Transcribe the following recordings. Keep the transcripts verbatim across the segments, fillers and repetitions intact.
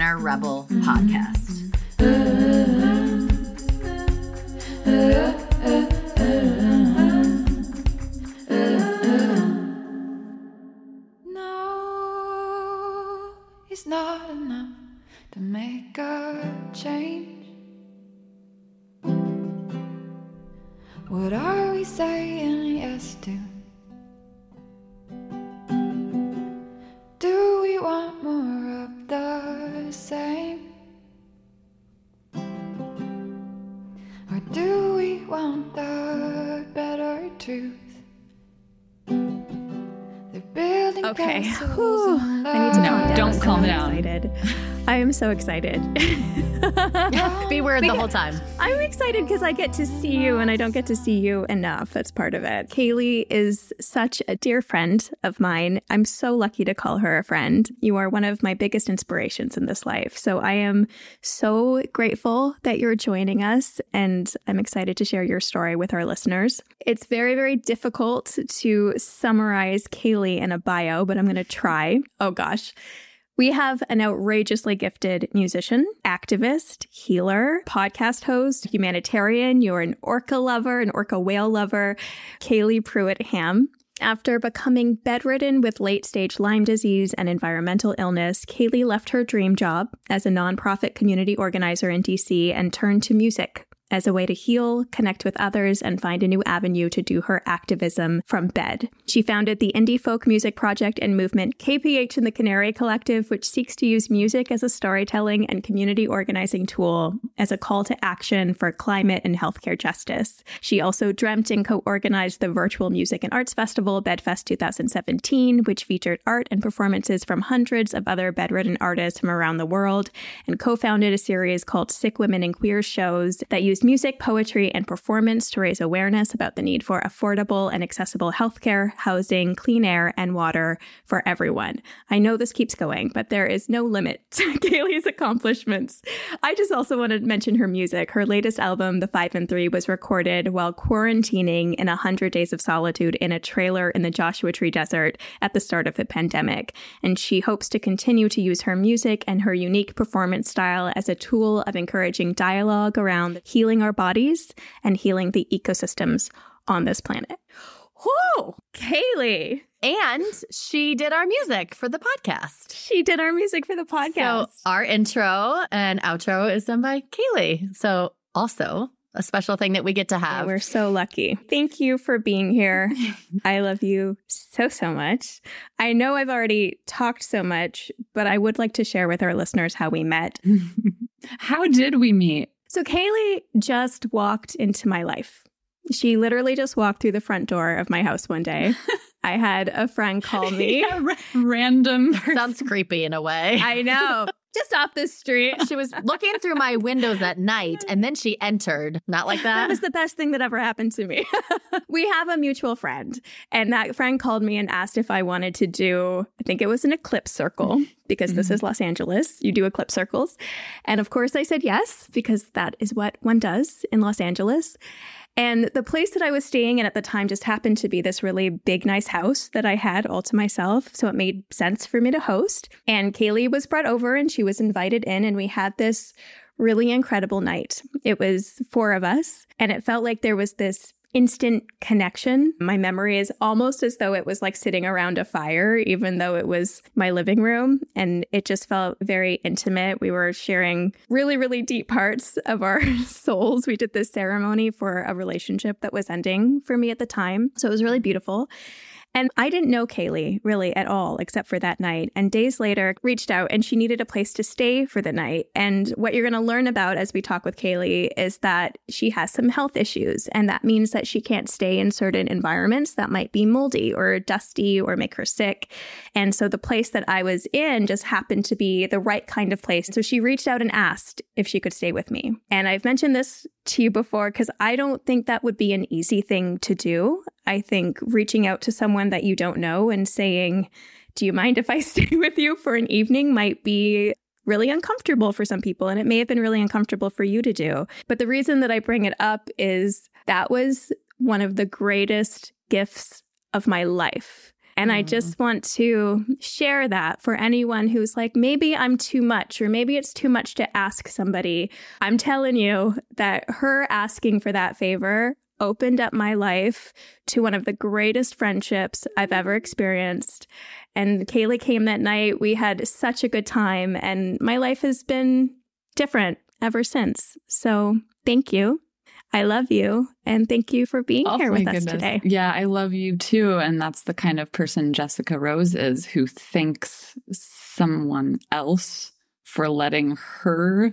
Inner Rebel podcast. No, it's not enough to make a change. What are we saying yes to? Do we want more of the same? Or do we want the better truth? They're building Okay. castles Whew. in I need to love. calm down. Don't I'm calm so down. Excited. I am so excited. Be weird the whole time. I'm excited because I get to see you and I don't get to see you enough. That's part of it. Kaylee is such a dear friend of mine. I'm so lucky to call her a friend. You are one of my biggest inspirations in this life. So I am so grateful that you're joining us, and I'm excited to share your story with our listeners. It's very, very difficult to summarize Kaylee in a bio, but I'm going to try. Oh gosh. We have an outrageously gifted musician, activist, healer, podcast host, humanitarian. You're an orca lover, an orca whale lover, Kaylee Pruitt-Ham. After becoming bedridden with late-stage Lyme disease and environmental illness, Kaylee left her dream job as a nonprofit community organizer in D C and turned to music as a way to heal, connect with others, and find a new avenue to do her activism from bed. She founded the indie folk music project and movement K P H and the Canary Collective, which seeks to use music as a storytelling and community organizing tool as a call to action for climate and healthcare justice. She also dreamt and co-organized the virtual music and arts festival, BedFest two thousand seventeen, which featured art and performances from hundreds of other bedridden artists from around the world, and co-founded a series called Sick Women and Queer Shows that used music, poetry, and performance to raise awareness about the need for affordable and accessible healthcare, housing, clean air, and water for everyone. I know this keeps going, but there is no limit to Kaylee's accomplishments. I just also want to mention her music. Her latest album, The Five and Three, was recorded while quarantining in one hundred days of solitude in a trailer in the Joshua Tree Desert at the start of the pandemic. And she hopes to continue to use her music and her unique performance style as a tool of encouraging dialogue around healing our bodies and healing the ecosystems on this planet. Whoa, Kaylee. And she did our music for the podcast. She did our music for the podcast. So our intro and outro is done by Kaylee. So also a special thing that we get to have. Yeah, we're so lucky. Thank you for being here. I love you so, so much. I know I've already talked so much, but I would like to share with our listeners how we met. How did we meet? So Kaylee just walked into my life. She literally just walked through the front door of my house one day. I had a friend call me. Yeah, ra- random. Sounds creepy in a way. I know. Just off the street. She was looking through my windows at night and then she entered. Not like that. That was the best thing that ever happened to me. We have a mutual friend, and that friend called me and asked if I wanted to do, I think it was an eclipse circle, because mm-hmm. this is Los Angeles. You do eclipse circles. And of course I said yes, because that is what one does in Los Angeles. And the place that I was staying in at the time just happened to be this really big, nice house that I had all to myself. So it made sense for me to host. And Kaylee was brought over and she was invited in, and we had this really incredible night. It was four of us, and it felt like there was this instant connection. My memory is almost as though it was like sitting around a fire, even though it was my living room. And it just felt very intimate. We were sharing really, really deep parts of our souls. We did this ceremony for a relationship that was ending for me at the time. So it was really beautiful. And I didn't know Kaylee really at all, except for that night. And days later, reached out and she needed a place to stay for the night. And what you're going to learn about as we talk with Kaylee is that she has some health issues. And that means that she can't stay in certain environments that might be moldy or dusty or make her sick. And so the place that I was in just happened to be the right kind of place. So she reached out and asked if she could stay with me. And I've mentioned this to you before because I don't think that would be an easy thing to do. I think reaching out to someone that you don't know and saying, do you mind if I stay with you for an evening might be really uncomfortable for some people. And it may have been really uncomfortable for you to do. But the reason that I bring it up is that was one of the greatest gifts of my life. And I just want to share that for anyone who's like, maybe I'm too much, or maybe it's too much to ask somebody. I'm telling you that her asking for that favor opened up my life to one of the greatest friendships I've ever experienced. And Kaylee came that night. We had such a good time, and my life has been different ever since. So thank you. I love you. And thank you for being Oh, here my with us goodness. today. Yeah, I love you too. And that's the kind of person Jessica Rose is, who thanks someone else for letting her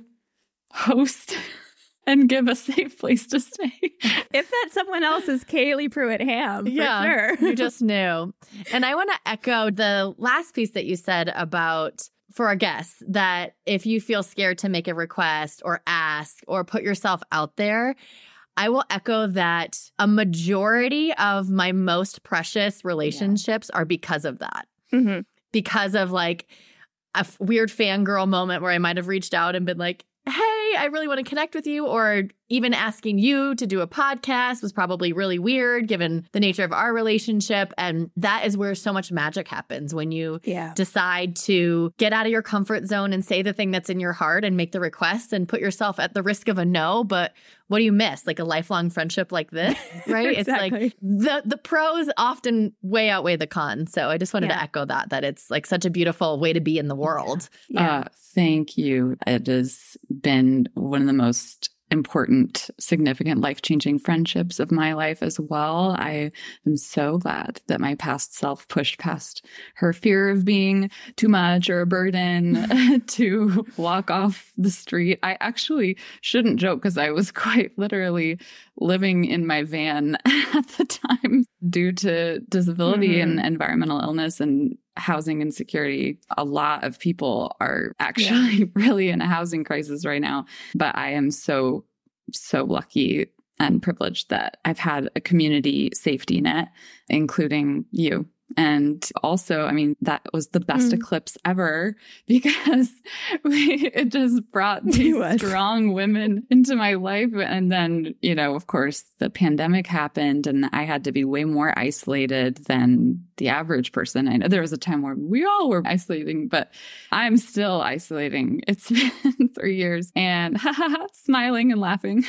host and give a safe place to stay. If that someone else is Kaylee Pruitt-Ham, for Yeah, sure. you just knew. And I want to echo the last piece that you said about, for our guests, that if you feel scared to make a request or ask or put yourself out there, I will echo that a majority of my most precious relationships yeah. are because of that. Mm-hmm. Because of like a f- weird fangirl moment where I might have reached out and been like, hey, I really want to connect with you, or even asking you to do a podcast was probably really weird given the nature of our relationship. And that is where so much magic happens, when you yeah. decide to get out of your comfort zone and say the thing that's in your heart and make the request and put yourself at the risk of a no. But what do you miss? Like a lifelong friendship like this, right? Exactly. It's like the the pros often way outweigh the cons. So I just wanted Yeah. to echo that, that it's like such a beautiful way to be in the world. Yeah. Uh, thank you. It has been one of the most important, significant, life-changing friendships of my life as well. I am so glad that my past self pushed past her fear of being too much or a burden to walk off the street. I actually shouldn't joke, because I was quite literally living in my van at the time due to disability Mm-hmm. and environmental illness and housing insecurity. A lot of people are actually yeah. really in a housing crisis right now. But I am so, so lucky and privileged that I've had a community safety net, including you. And also, I mean, that was the best mm. eclipse ever, because we, it just brought these strong women into my life. And then, you know, of course, the pandemic happened and I had to be way more isolated than the average person. I know there was a time where we all were isolating, but I'm still isolating. It's been three years and smiling and laughing.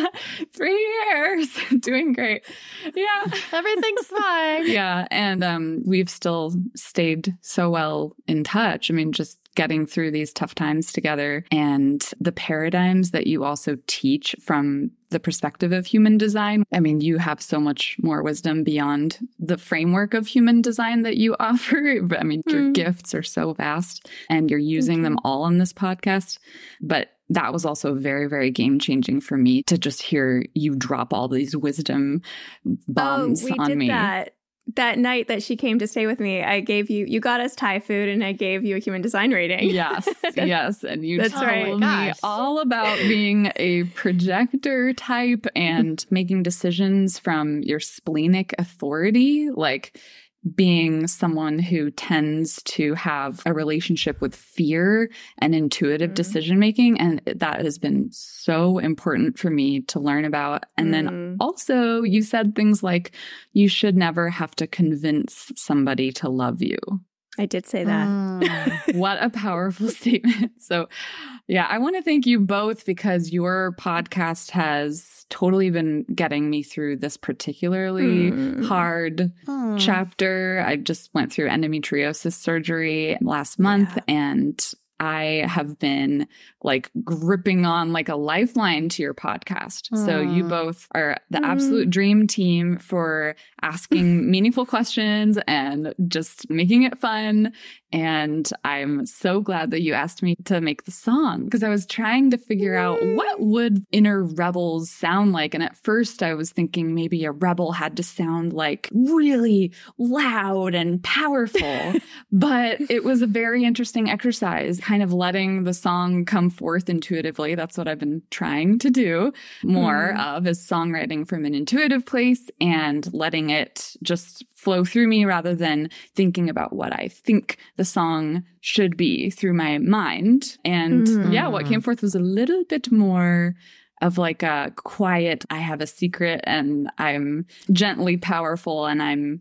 Three years, doing great. Yeah. Everything's fine. Yeah. And um, we've still stayed so well in touch. I mean, just getting through these tough times together, and the paradigms that you also teach from the perspective of human design. I mean, you have so much more wisdom beyond the framework of human design that you offer. But I mean, mm. your gifts are so vast, and you're using mm-hmm. them all on this podcast. But that was also very, very game changing for me to just hear you drop all these wisdom bombs oh, we on did me. That. That night that she came to stay with me, I gave you, you got us Thai food, and I gave you a human design rating. Yes, yes. And you That's told right. me Gosh. all about being a projector type and making decisions from your splenic authority, like being someone who tends to have a relationship with fear and intuitive mm-hmm. decision making. And that has been so important for me to learn about. And mm-hmm. then also you said things like, you should never have to convince somebody to love you. I did say that. Mm. What a powerful statement. So yeah, I want to thank you both, because your podcast has totally been getting me through this particularly mm. hard mm. chapter. I just went through endometriosis surgery last month, yeah. and I have been like gripping on like a lifeline to your podcast. Mm. So you both are the mm. absolute dream team for asking meaningful questions and just making it fun. And I'm so glad that you asked me to make the song, because I was trying to figure out what would Inner Rebels sound like. And at first I was thinking maybe a rebel had to sound like really loud and powerful, but it was a very interesting exercise, kind of letting the song come forth intuitively. That's what I've been trying to do more mm. of, is songwriting from an intuitive place and letting it just flow through me rather than thinking about what I think the song should be through my mind. And mm. yeah, what came forth was a little bit more of like a quiet, I have a secret and I'm gently powerful and I'm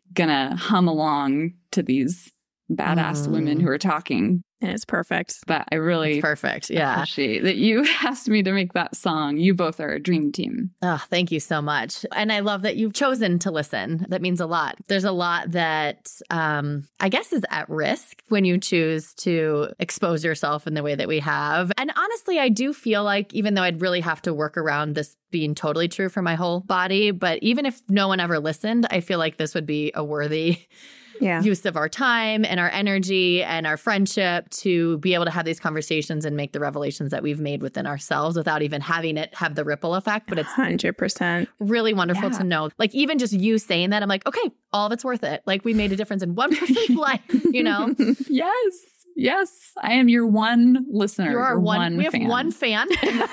gonna hum along to these badass mm. women who are talking. And it's perfect. But I really it's perfect. Yeah. appreciate that you asked me to make that song. You both are a dream team. Oh, thank you so much. And I love that you've chosen to listen. That means a lot. There's a lot that um, I guess is at risk when you choose to expose yourself in the way that we have. And honestly, I do feel like even though I'd really have to work around this being totally true for my whole body, but even if no one ever listened, I feel like this would be a worthy Yeah. use of our time and our energy and our friendship to be able to have these conversations and make the revelations that we've made within ourselves without even having it have the ripple effect. But it's one hundred percent really wonderful yeah. to know. Like, even just you saying that, I'm like, okay, all of it's worth it. Like, we made a difference in one person's life, you know? Yes. Yes. I am your one listener. You are your one, one we have fan. one fan.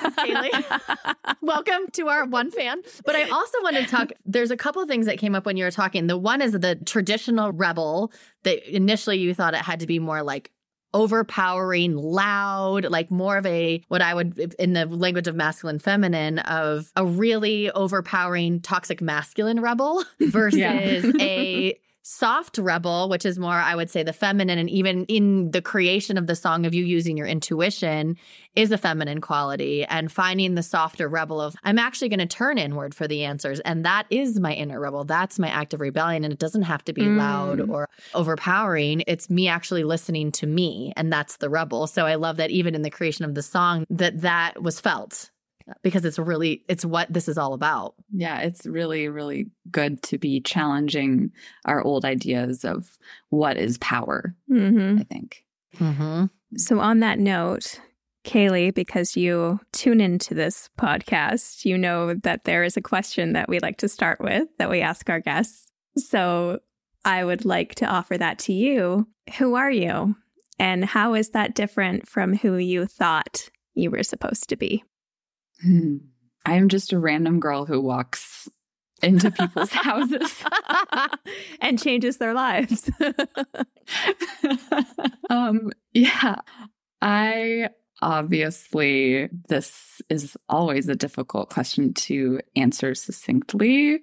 Welcome to our one fan. But I also wanted to talk, there's a couple of things that came up when you were talking. The one is the traditional rebel that initially you thought it had to be more like overpowering, loud, like more of a, what I would, in the language of masculine feminine, of a really overpowering toxic masculine rebel versus yeah. a soft rebel, which is more, I would say, the feminine. And even in the creation of the song of you using your intuition is a feminine quality, and finding the softer rebel of, I'm actually going to turn inward for the answers. And that is my inner rebel. That's my act of rebellion. And it doesn't have to be mm. loud or overpowering. It's me actually listening to me. And that's the rebel. So I love that even in the creation of the song, that that was felt. Because it's really, it's what this is all about. Yeah, it's really, really good to be challenging our old ideas of what is power, mm-hmm. I think. Mm-hmm. So on that note, Kaylee, because you tune into this podcast, you know that there is a question that we like to start with that we ask our guests. So I would like to offer that to you. Who are you? And how is that different from who you thought you were supposed to be? Hmm. I'm just a random girl who walks into people's houses and changes their lives. um, yeah, I obviously, this is always a difficult question to answer succinctly,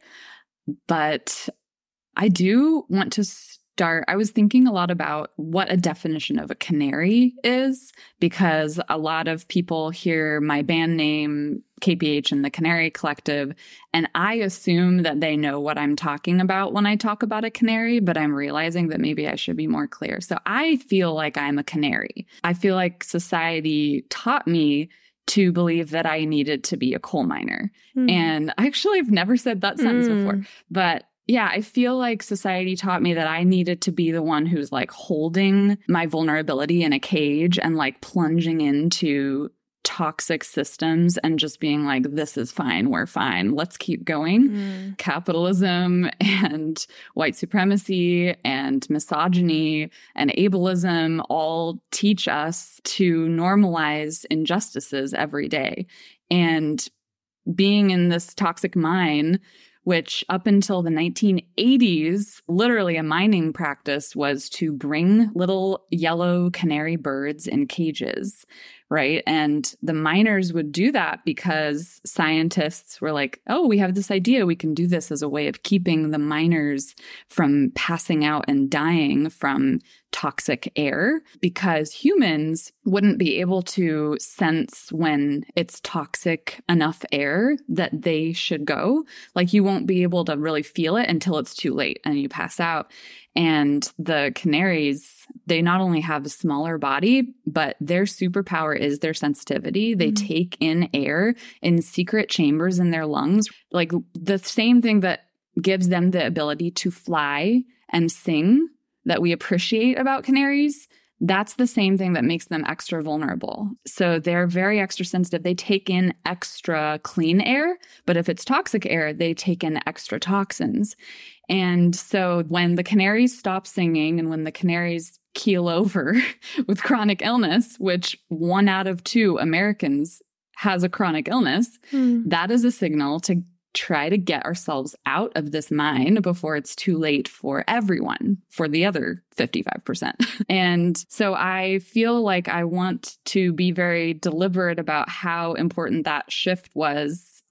but I do want to start. I was thinking a lot about what a definition of a canary is, because a lot of people hear my band name, K P H, and the Canary Collective, and I assume that they know what I'm talking about when I talk about a canary, but I'm realizing that maybe I should be more clear. So I feel like I'm a canary. I feel like society taught me to believe that I needed to be a coal miner. Mm. And actually, I've never said that sentence mm. before, but yeah, I feel like society taught me that I needed to be the one who's like holding my vulnerability in a cage and like plunging into toxic systems and just being like, this is fine, we're fine, let's keep going. Mm. Capitalism and white supremacy and misogyny and ableism all teach us to normalize injustices every day. And being in this toxic mine, which up until the nineteen eighties, literally a mining practice was to bring little yellow canary birds in cages, right? And the miners would do that because scientists were like, oh, we have this idea. We can do this as a way of keeping the miners from passing out and dying from toxic air, because humans wouldn't be able to sense when it's toxic enough air that they should go. Like, you won't be able to really feel it until it's too late and you pass out. And the canaries, they not only have a smaller body, but their superpower is their sensitivity. They mm-hmm. take in air in secret chambers in their lungs. Like, the same thing that gives them the ability to fly and sing that we appreciate about canaries, that's the same thing that makes them extra vulnerable. So they're very extra sensitive. They take in extra clean air, but if it's toxic air, they take in extra toxins. And so when the canaries stop singing and when the canaries keel over with chronic illness, which one out of two Americans has a chronic illness, mm. that is a signal to try to get ourselves out of this mine before it's too late for everyone, for the other fifty-five percent. And so I feel like I want to be very deliberate about how important that shift was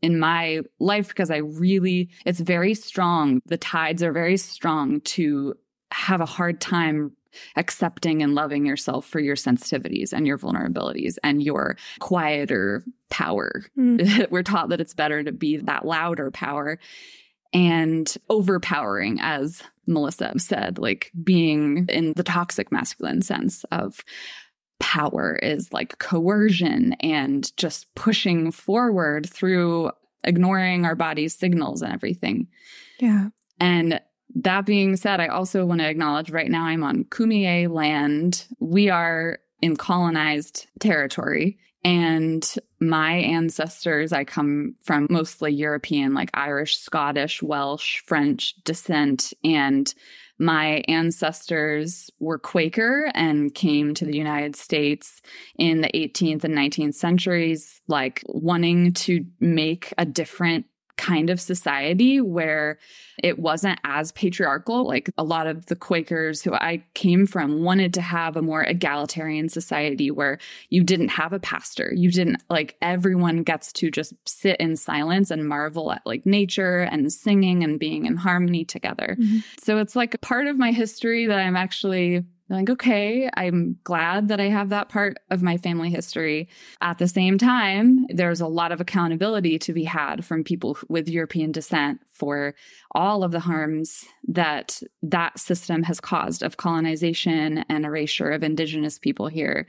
in my life because I really, it's very strong. The tides are very strong to have a hard time accepting and loving yourself for your sensitivities and your vulnerabilities and your quieter power. Mm. We're taught that it's better to be that louder power and overpowering, as Melissa said, like being in the toxic masculine sense of power is like coercion and just pushing forward through ignoring our body's signals and everything. Yeah. And that being said, I also want to acknowledge right now I'm on Kumeyaay land. We are in colonized territory. And my ancestors, I come from mostly European, like Irish, Scottish, Welsh, French descent. And my ancestors were Quaker and came to the United States in the eighteenth and nineteenth centuries, like wanting to make a different kind of society where it wasn't as patriarchal. Like a lot of the Quakers who I came from wanted to have a more egalitarian society where you didn't have a pastor. You didn't like everyone gets to just sit in silence and marvel at like nature and singing and being in harmony together. Mm-hmm. So it's like a part of my history that I'm actually like, okay, I'm glad that I have that part of my family history. At the same time, there's a lot of accountability to be had from people with European descent for all of the harms that that system has caused of colonization and erasure of indigenous people here.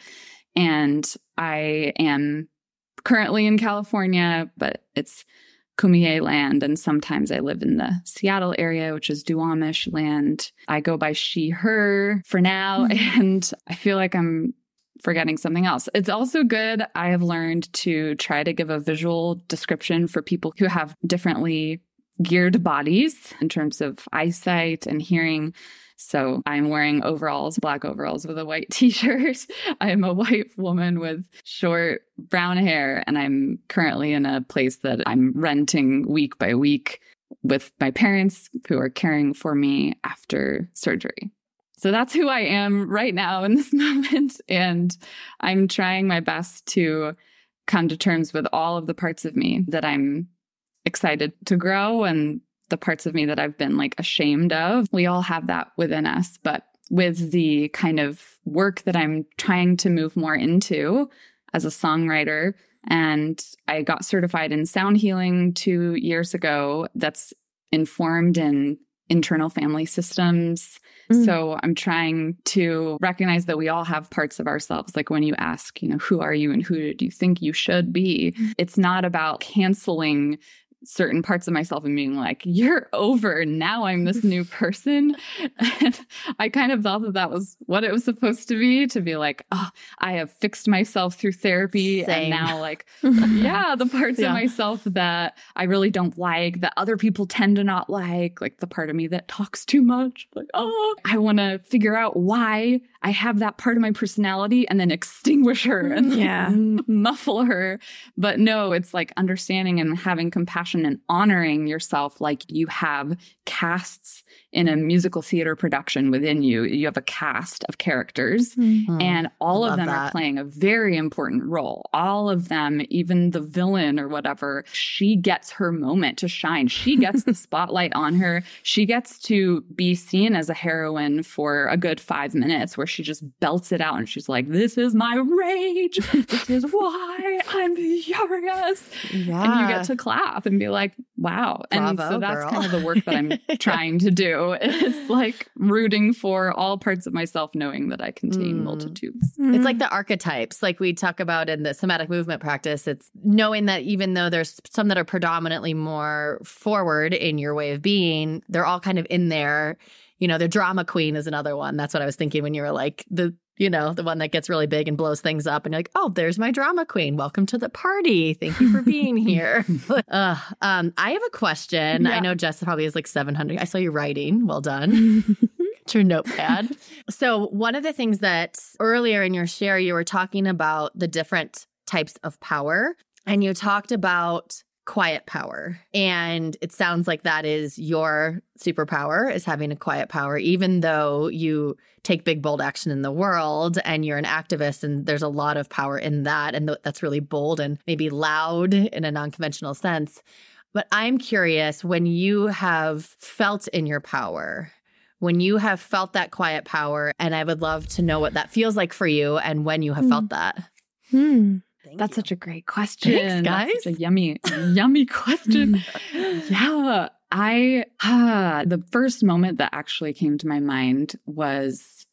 And I am currently in California, but it's Kumeyaay land, and sometimes I live in the Seattle area, which is Duwamish land. I go by she, her for now, mm-hmm. and I feel like I'm forgetting something else. It's also good. I have learned to try to give a visual description for people who have differently geared bodies in terms of eyesight and hearing. So I'm wearing overalls, black overalls with a white t-shirt. I'm a white woman with short brown hair, and I'm currently in a place that I'm renting week by week with my parents who are caring for me after surgery. So that's who I am right now in this moment. And I'm trying my best to come to terms with all of the parts of me that I'm excited to grow and the parts of me that I've been like ashamed of. We all have that within us, but with the kind of work that I'm trying to move more into as a songwriter, and I got certified in sound healing two years ago, that's informed in internal family systems. Mm. So I'm trying to recognize that we all have parts of ourselves. Like when you ask, you know, who are you and who do you think you should be? Mm. It's not about canceling certain parts of myself and being like, you're over. Now I'm this new person. And I kind of thought that that was what it was supposed to be, to be like, oh, I have fixed myself through therapy. Same. And now like, yeah, the parts yeah. of myself that I really don't like, that other people tend to not like, like the part of me that talks too much. Like, oh, I want to figure out why I have that part of my personality and then extinguish her and yeah. like, muffle her. But no, it's like understanding and having compassion and honoring yourself like you have casts in a musical theater production within you. You have a cast of characters mm-hmm. and all of them that. are playing a very important role. All of them, even the villain or whatever, she gets her moment to shine. She gets the spotlight on her. She gets to be seen as a heroine for a good five minutes where she just belts it out and she's like, this is my rage. This is why I'm furious. Yeah. And you get to clap and be like, wow. Bravo, and so that's girl. kind of the work that I'm trying to do, is like rooting for all parts of myself, knowing that I contain mm. multitudes. Mm. It's like the archetypes, like we talk about in the somatic movement practice. It's knowing that even though there's some that are predominantly more forward in your way of being, they're all kind of in there. You know, the drama queen is another one. That's what I was thinking when you were like, the you know, the one that gets really big and blows things up. And you're like, oh, there's my drama queen. Welcome to the party. Thank you for being here. uh, um, I have a question. Yeah. I know Jess probably has like seven hundred. I saw you writing. Well done. Get your notepad. So one of the things that earlier in your share, you were talking about the different types of power. And you talked about quiet power. And it sounds like that is your superpower, is having a quiet power, even though you take big, bold action in the world and you're an activist and there's a lot of power in that. And th- that's really bold and maybe loud in a non-conventional sense. But I'm curious, when you have felt in your power, when you have felt that quiet power, and I would love to know what that feels like for you and when you have mm. felt that. Hmm. Thank That's you. Such a great question. Thanks, guys. That's such a yummy, yummy question. Yeah. I, uh, the first moment that actually came to my mind was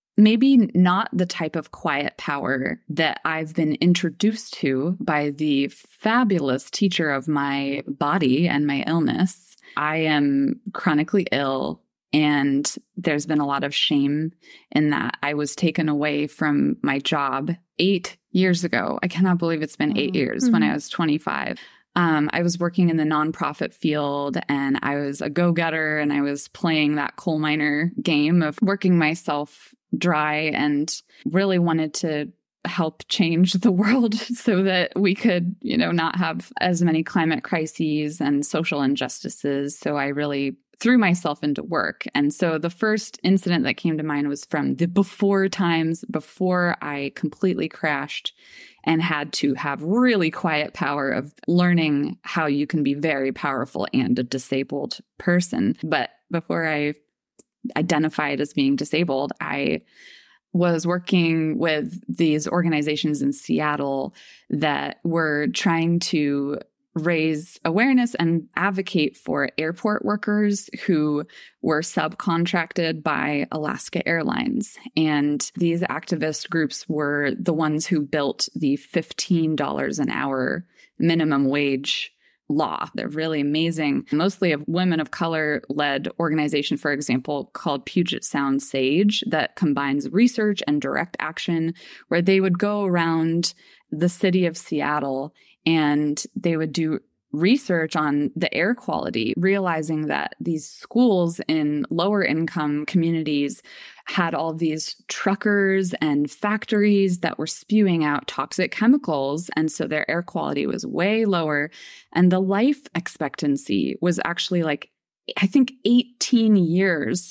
maybe not the type of quiet power that I've been introduced to by the fabulous teacher of my body and my illness. I am chronically ill. And there's been a lot of shame in that. I was taken away from my job eight years ago. I cannot believe it's been eight years mm-hmm. when I was twenty-five. Um, I was working in the nonprofit field and I was a go-getter and I was playing that coal miner game of working myself dry and really wanted to help change the world so that we could, you know, not have as many climate crises and social injustices. So I really threw myself into work. And so the first incident that came to mind was from the before times, before I completely crashed and had to have really quiet power of learning how you can be very powerful and a disabled person. But before I identified as being disabled, I was working with these organizations in Seattle that were trying to raise awareness and advocate for airport workers who were subcontracted by Alaska Airlines. And these activist groups were the ones who built the fifteen dollars an hour minimum wage law. They're really amazing. Mostly a women of color led organization, for example, called Puget Sound SAGE, that combines research and direct action, where they would go around the city of Seattle and they would do research on the air quality, realizing that these schools in lower income communities had all these truckers and factories that were spewing out toxic chemicals. And so their air quality was way lower. And the life expectancy was actually like, I think eighteen years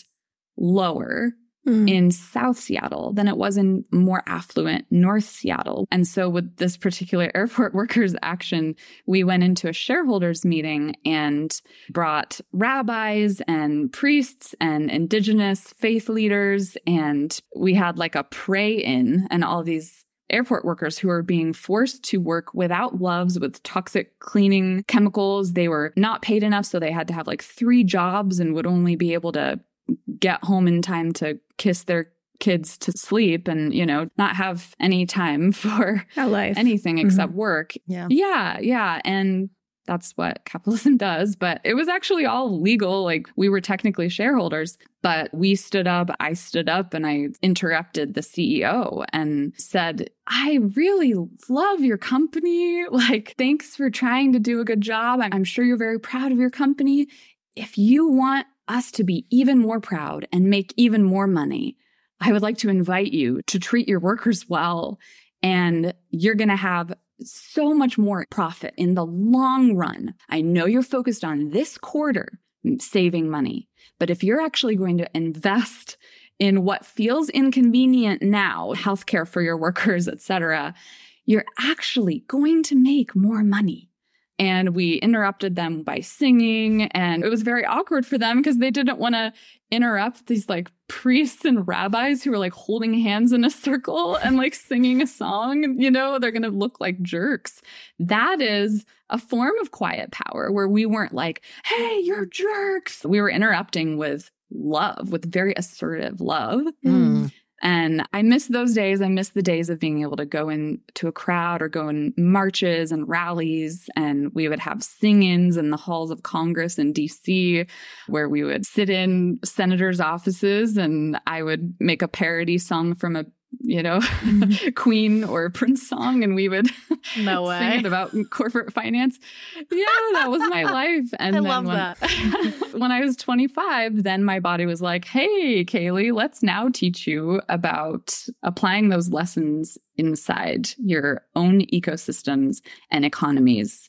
lower mm. in South Seattle than it was in more affluent North Seattle. And so with this particular airport workers action, we went into a shareholders meeting and brought rabbis and priests and indigenous faith leaders. And we had like a pray-in, and all these airport workers who were being forced to work without gloves with toxic cleaning chemicals. They were not paid enough, so they had to have like three jobs and would only be able to get home in time to kiss their kids to sleep and, you know, not have any time for anything except mm-hmm. work. Yeah. Yeah. Yeah. And that's what capitalism does. But it was actually all legal. Like, we were technically shareholders, but we stood up, I stood up and I interrupted the C E O and said, I really love your company. Like, thanks for trying to do a good job. I'm sure you're very proud of your company. If you want us to be even more proud and make even more money, I would like to invite you to treat your workers well. And you're going to have so much more profit in the long run. I know you're focused on this quarter saving money, but if you're actually going to invest in what feels inconvenient now, healthcare for your workers, et cetera, you're actually going to make more money. And we interrupted them by singing, and it was very awkward for them because they didn't want to interrupt these like priests and rabbis who were like holding hands in a circle and like singing a song. You know, they're going to look like jerks. That is a form of quiet power where we weren't like, hey, you're jerks. We were interrupting with love, with very assertive love. Mm. And I miss those days. I miss the days of being able to go into a crowd or go in marches and rallies. And we would have sing-ins in the halls of Congress in D C, where we would sit in senators' offices and I would make a parody song from a, you know, mm-hmm. Queen or Prince song, and we would no way. sing it about corporate finance. Yeah, that was my life. And I then love when, that. when I was twenty-five, then my body was like, hey, Kaylee, let's now teach you about applying those lessons inside your own ecosystems and economies.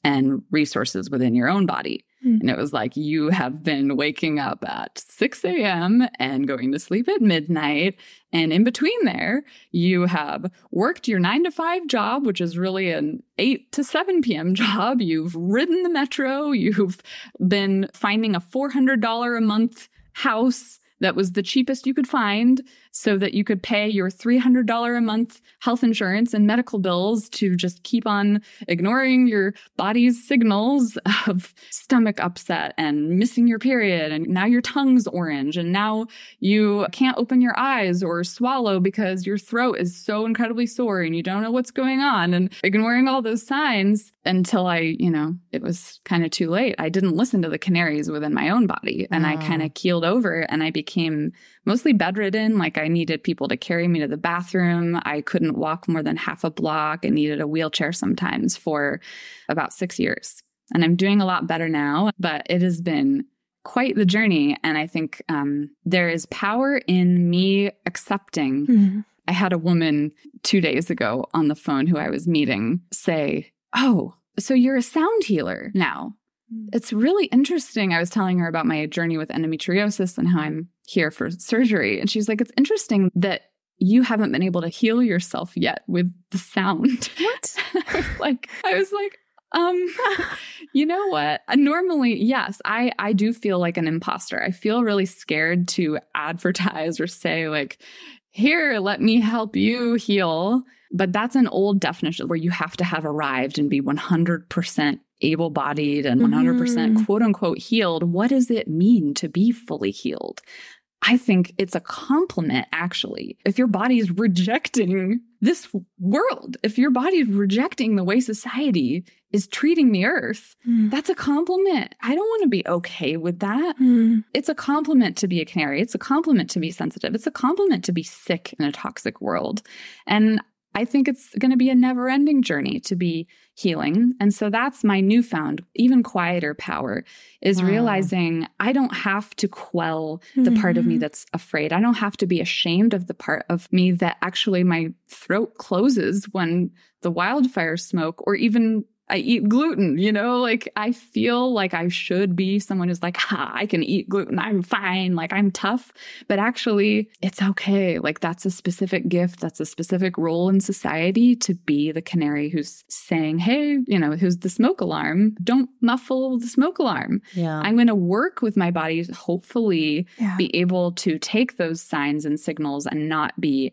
and resources within your own body. Mm. And it was like, you have been waking up at six a.m. and going to sleep at midnight. And in between there, you have worked your nine to five job, which is really an eight to seven p.m. job. You've ridden the metro. You've been finding a four hundred dollars a month house that was the cheapest you could find so that you could pay your three hundred dollars a month health insurance and medical bills to just keep on ignoring your body's signals of stomach upset and missing your period. And now your tongue's orange. And now you can't open your eyes or swallow because your throat is so incredibly sore and you don't know what's going on. And ignoring all those signs until I, you know, it was kind of too late. I didn't listen to the canaries within my own body. And oh. I kind of keeled over and I became mostly bedridden. Like I needed people to carry me to the bathroom. I couldn't walk more than half a block and needed a wheelchair sometimes for about six years. And I'm doing a lot better now, but it has been quite the journey. And I think um, there is power in me accepting. Mm-hmm. I had a woman two days ago on the phone who I was meeting say, "Oh, so you're a sound healer now." It's really interesting. I was telling her about my journey with endometriosis and how I'm here for surgery. And she's like, it's interesting that you haven't been able to heal yourself yet with the sound. What? I was like, I was like, um, you know what? Normally, yes, I, I do feel like an imposter. I feel really scared to advertise or say like, here, let me help you heal. But that's an old definition where you have to have arrived and be one hundred percent able-bodied and one hundred percent mm-hmm. quote unquote healed. What does it mean to be fully healed? I think it's a compliment, actually. If your body is rejecting this world, if your body is rejecting the way society is treating the earth, mm. that's a compliment. I don't want to be okay with that. Mm. It's a compliment to be a canary. It's a compliment to be sensitive. It's a compliment to be sick in a toxic world. And I think it's going to be a never-ending journey to be healing. And so that's my newfound, even quieter power, is wow. realizing I don't have to quell the mm-hmm. part of me that's afraid. I don't have to be ashamed of the part of me that actually my throat closes when the wildfire smoke, or even I eat gluten, you know, like I feel like I should be someone who's like, ha, I can eat gluten. I'm fine. Like I'm tough, but actually it's okay. Like that's a specific gift. That's a specific role in society to be the canary who's saying, hey, you know, who's the smoke alarm? Don't muffle the smoke alarm. Yeah. I'm going to work with my body to hopefully yeah. be able to take those signs and signals and not be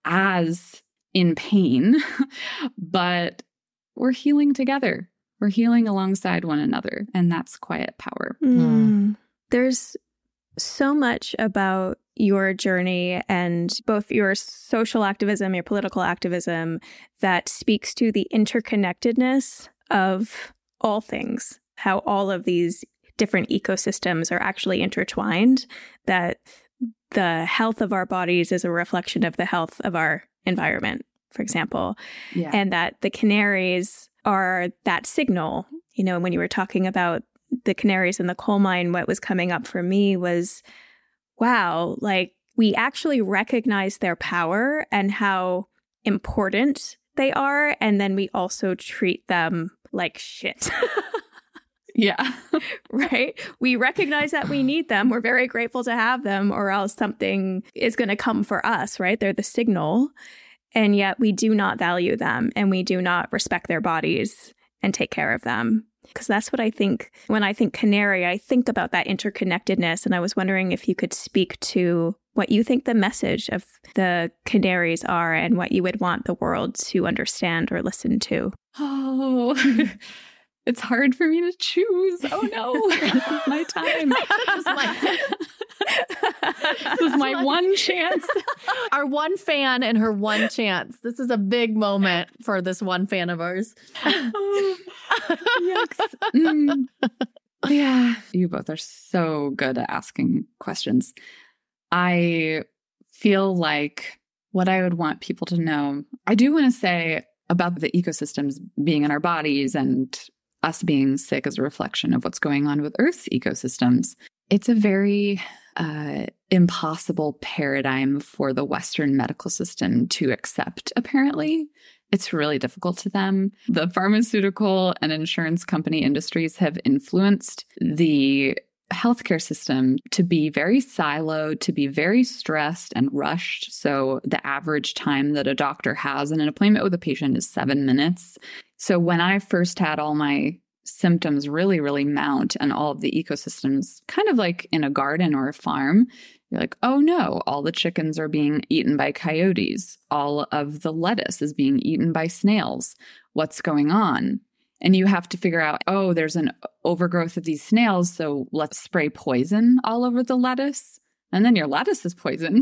as in pain, but we're healing together. We're healing alongside one another. And that's quiet power. Mm. There's so much about your journey and both your social activism, your political activism, that speaks to the interconnectedness of all things, how all of these different ecosystems are actually intertwined, that the health of our bodies is a reflection of the health of our environment, for example, yeah. and that the canaries are that signal. You know, when you were talking about the canaries in the coal mine, what was coming up for me was, wow, like we actually recognize their power and how important they are. And then we also treat them like shit. Yeah. Right? We recognize that we need them. We're very grateful to have them, or else something is going to come for us, right? They're the signal. And yet we do not value them and we do not respect their bodies and take care of them. Because that's what I think. When I think canary, I think about that interconnectedness. And I was wondering if you could speak to what you think the message of the canaries are and what you would want the world to understand or listen to. Oh, it's hard for me to choose. Oh no, this is my time. This is my, this is my one chance. Our one fan and her one chance. This is a big moment for this one fan of ours. Oh, yucks. Mm. Yeah. You both are so good at asking questions. I feel like what I would want people to know, I do want to say about the ecosystems being in our bodies and us being sick as a reflection of what's going on with Earth's ecosystems. It's a very uh, impossible paradigm for the Western medical system to accept, apparently. It's really difficult to them. The pharmaceutical and insurance company industries have influenced the healthcare system to be very siloed, to be very stressed and rushed. So the average time that a doctor has in an appointment with a patient is seven minutes. So when I first had all my symptoms really, really mount and all of the ecosystems, kind of like in a garden or a farm, you're like, oh no, all the chickens are being eaten by coyotes. All of the lettuce is being eaten by snails. What's going on? And you have to figure out, oh, there's an overgrowth of these snails, so let's spray poison all over the lettuce. And then your lettuce is poisoned.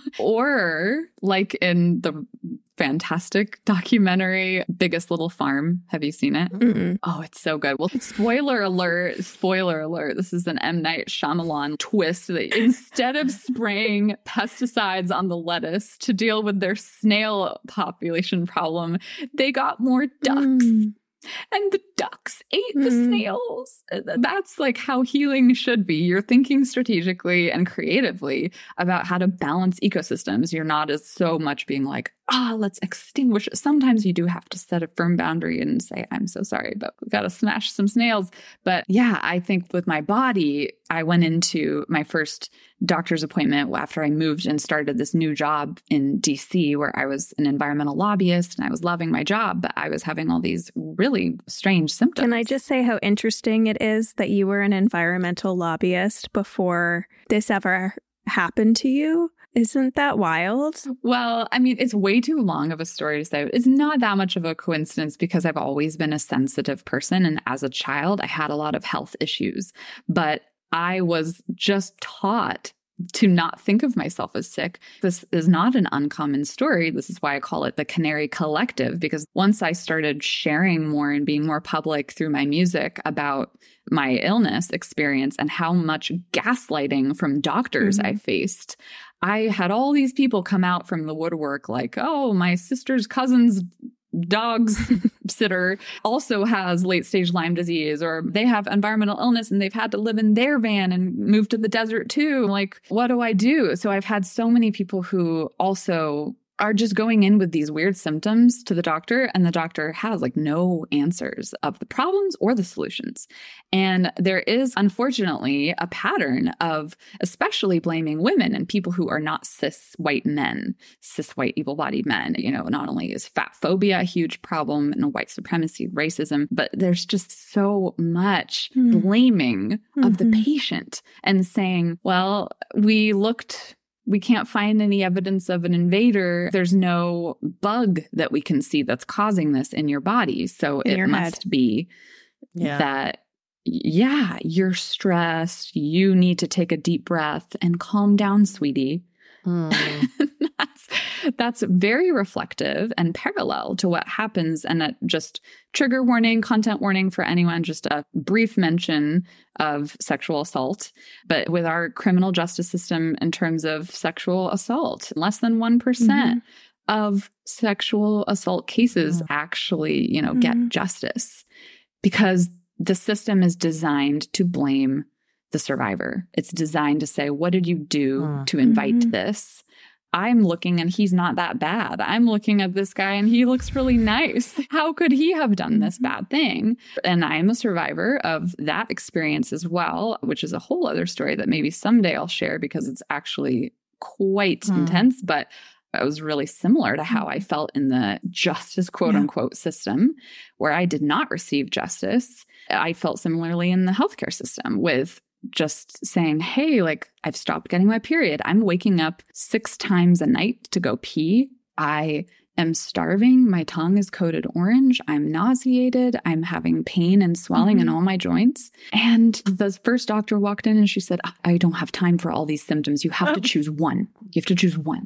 Or like in the fantastic documentary, Biggest Little Farm. Have you seen it? Mm-mm. Oh, it's so good. Well, spoiler alert, spoiler alert. This is an M. Night Shyamalan twist that instead of spraying pesticides on the lettuce to deal with their snail population problem, they got more ducks. Mm. And the ducks ate the mm. snails. That's like how healing should be. You're thinking strategically and creatively about how to balance ecosystems. You're not as so much being like, ah, oh, let's extinguish it. Sometimes you do have to set a firm boundary and say, I'm so sorry, but we got to smash some snails. But yeah, I think with my body, I went into my first doctor's appointment after I moved and started this new job in D C where I was an environmental lobbyist and I was loving my job, but I was having all these really strange symptoms. Can I just say how interesting it is that you were an environmental lobbyist before this ever happened to you? Isn't that wild? Well, I mean, it's way too long of a story to say. It's not that much of a coincidence because I've always been a sensitive person. And as a child, I had a lot of health issues. But I was just taught to not think of myself as sick. This is not an uncommon story. This is why I call it the Canary Collective, because once I started sharing more and being more public through my music about my illness experience and how much gaslighting from doctors mm-hmm. I faced, I had all these people come out from the woodwork like, oh, my sister's cousin's dog's sitter also has late stage Lyme disease, or they have environmental illness and they've had to live in their van and move to the desert too. Like, what do I do? So I've had so many people who also are just going in with these weird symptoms to the doctor, and the doctor has like no answers of the problems or the solutions. And there is, unfortunately, a pattern of especially blaming women and people who are not cis white men, cis white able-bodied men. You know, not only is fat phobia a huge problem and white supremacy, racism, but there's just so much mm. blaming mm-hmm. of the patient and saying, well, we looked... we can't find any evidence of an invader. There's no bug that we can see that's causing this in your body. So in it must head. be yeah. that, yeah, you're stressed. You need to take a deep breath and calm down, sweetie. Mm. that's, that's very reflective and parallel to what happens. And that just trigger warning, content warning for anyone, just a brief mention of sexual assault. But with our criminal justice system in terms of sexual assault, less than one percent mm-hmm. of sexual assault cases mm-hmm. actually, you know, mm-hmm. get justice because the system is designed to blame the survivor. It's designed to say, what did you do uh, to invite mm-hmm. this? I'm looking and he's not that bad. I'm looking at this guy and he looks really nice. How could he have done this bad thing? And I'm a survivor of that experience as well, which is a whole other story that maybe someday I'll share because it's actually quite mm. intense, but it was really similar to how I felt in the justice, quote yeah. unquote, system where I did not receive justice. I felt similarly in the healthcare system with just saying, hey, like I've stopped getting my period. I'm waking up six times a night to go pee. I am starving. My tongue is coated orange. I'm nauseated. I'm having pain and swelling mm-hmm. in all my joints. And the first doctor walked in and she said, I don't have time for all these symptoms. You have oh. to choose one. You have to choose one.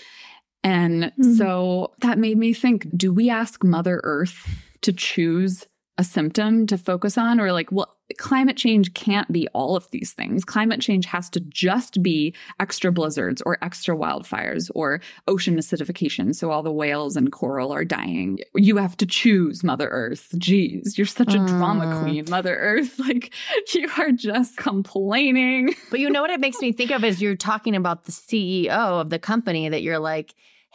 And mm-hmm. so that made me think, do we ask Mother Earth to choose a symptom to focus on? Or like, well, climate change can't be all of these things. Climate change has to just be extra blizzards or extra wildfires or ocean acidification. So all the whales and coral are dying. You have to choose, Mother Earth. Jeez, you're such a uh. drama queen, Mother Earth. Like you are just complaining. But you know what it makes me think of is you're talking about the C E O of the company that you're like,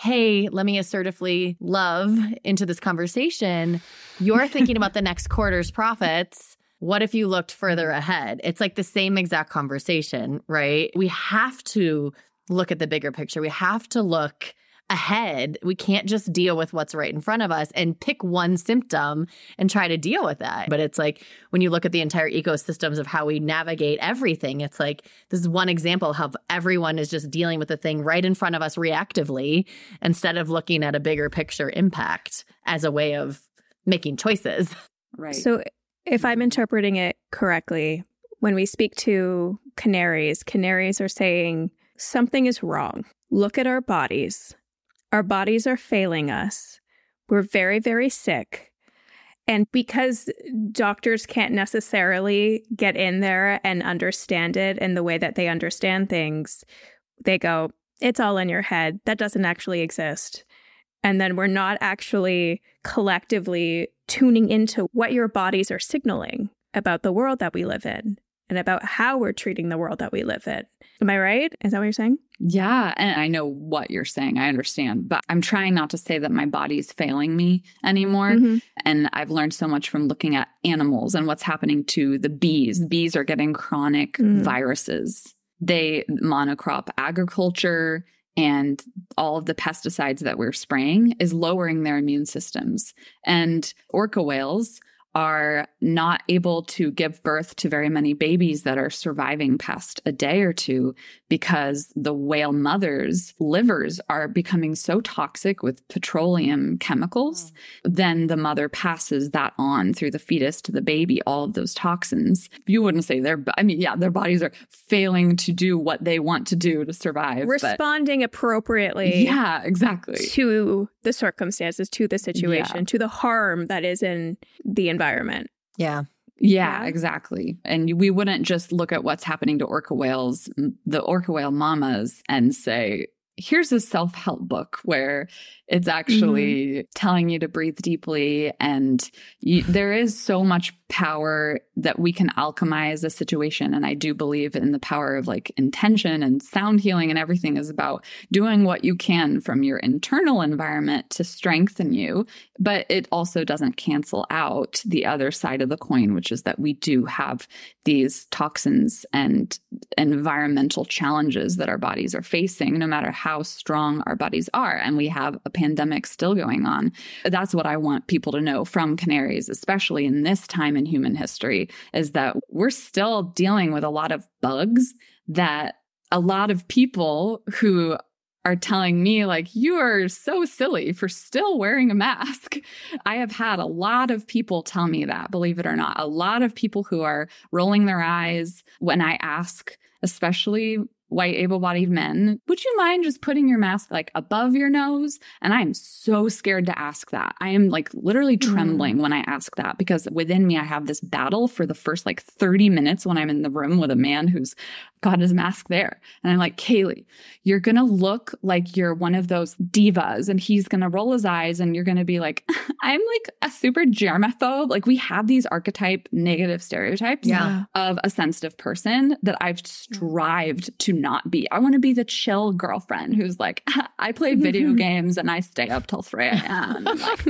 hey, let me assertively love into this conversation, you're thinking about the next quarter's profits. What if you looked further ahead? It's like the same exact conversation, right? We have to look at the bigger picture. We have to look ahead. We can't just deal with what's right in front of us and pick one symptom and try to deal with that. But it's like when you look at the entire ecosystems of how we navigate everything, it's like this is one example of how everyone is just dealing with the thing right in front of us reactively instead of looking at a bigger picture impact as a way of making choices. Right. So if I'm interpreting it correctly, when we speak to canaries, canaries are saying something is wrong. Look at our bodies. Our bodies are failing us. We're very, very sick. And because doctors can't necessarily get in there and understand it in the way that they understand things, they go, it's all in your head. That doesn't actually exist. And then we're not actually collectively tuning into what your bodies are signaling about the world that we live in and about how we're treating the world that we live in. Am I right? Is that what you're saying? Yeah. And I know what you're saying. I understand. But I'm trying not to say that my body's failing me anymore. Mm-hmm. And I've learned so much from looking at animals and what's happening to the bees. Bees are getting chronic mm. viruses. They monocrop agriculture and all of the pesticides that we're spraying is lowering their immune systems. And orca whales are not able to give birth to very many babies that are surviving past a day or two because the whale mothers' livers are becoming so toxic with petroleum chemicals. Mm. Then the mother passes that on through the fetus to the baby, all of those toxins. You wouldn't say they're, I mean, yeah, their bodies are failing to do what they want to do to survive. Responding but, appropriately. Yeah, exactly. To the circumstances, to the situation, yeah. to the harm that is in the environment. Yeah. Yeah, exactly. And we wouldn't just look at what's happening to orca whales, the orca whale mamas, and say, here's a self-help book where it's actually mm-hmm. telling you to breathe deeply. And you, there is so much power that we can alchemize a situation. And I do believe in the power of like intention and sound healing, and everything is about doing what you can from your internal environment to strengthen you. But it also doesn't cancel out the other side of the coin, which is that we do have these toxins and environmental challenges that our bodies are facing, no matter how strong our bodies are. And we have a pandemic still going on. That's what I want people to know from canaries, especially in this time in human history, is that we're still dealing with a lot of bugs that a lot of people who are telling me like, you are so silly for still wearing a mask. I have had a lot of people tell me that, believe it or not, a lot of people who are rolling their eyes when I ask, especially white able-bodied men, would you mind just putting your mask like above your nose? And I'm so scared to ask that. I am like literally trembling mm. when I ask that, because within me, I have this battle for the first like thirty minutes when I'm in the room with a man who's got his mask there. And I'm like, Kaylee, you're going to look like you're one of those divas. And he's going to roll his eyes and you're going to be like, I'm like a super germaphobe. Like we have these archetype negative stereotypes yeah. of a sensitive person that I've strived to not be. I want to be the chill girlfriend who's like, I play video games and I stay up till three a.m. Like,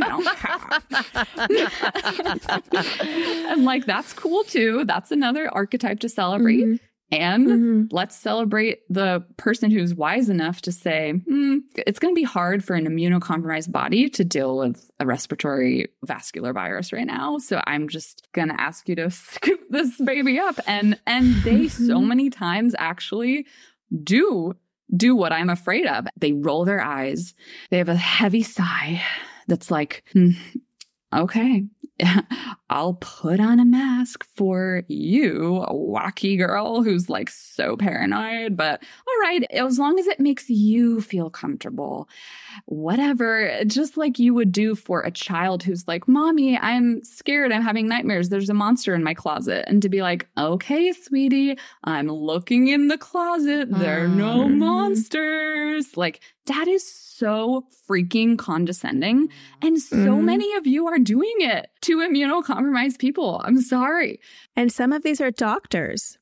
I don't care. And like, that's cool too. That's another archetype to celebrate. Mm-hmm. And mm-hmm. let's celebrate the person who's wise enough to say, hmm, it's going to be hard for an immunocompromised body to deal with a respiratory vascular virus right now. So I'm just going to ask you to scoop this baby up. And and they so many times actually do do what I'm afraid of. They roll their eyes. They have a heavy sigh that's like, hmm, okay, I'll put on a mask for you, a wacky girl who's like so paranoid, but all right, as long as it makes you feel comfortable, whatever, just like you would do for a child who's like, Mommy, I'm scared, I'm having nightmares, there's a monster in my closet. And to be like, okay, sweetie, I'm looking in the closet, there are no monsters. Like, that is so freaking condescending. And so mm. many of you are doing it to immunocompromised people. I'm sorry. And some of these are doctors.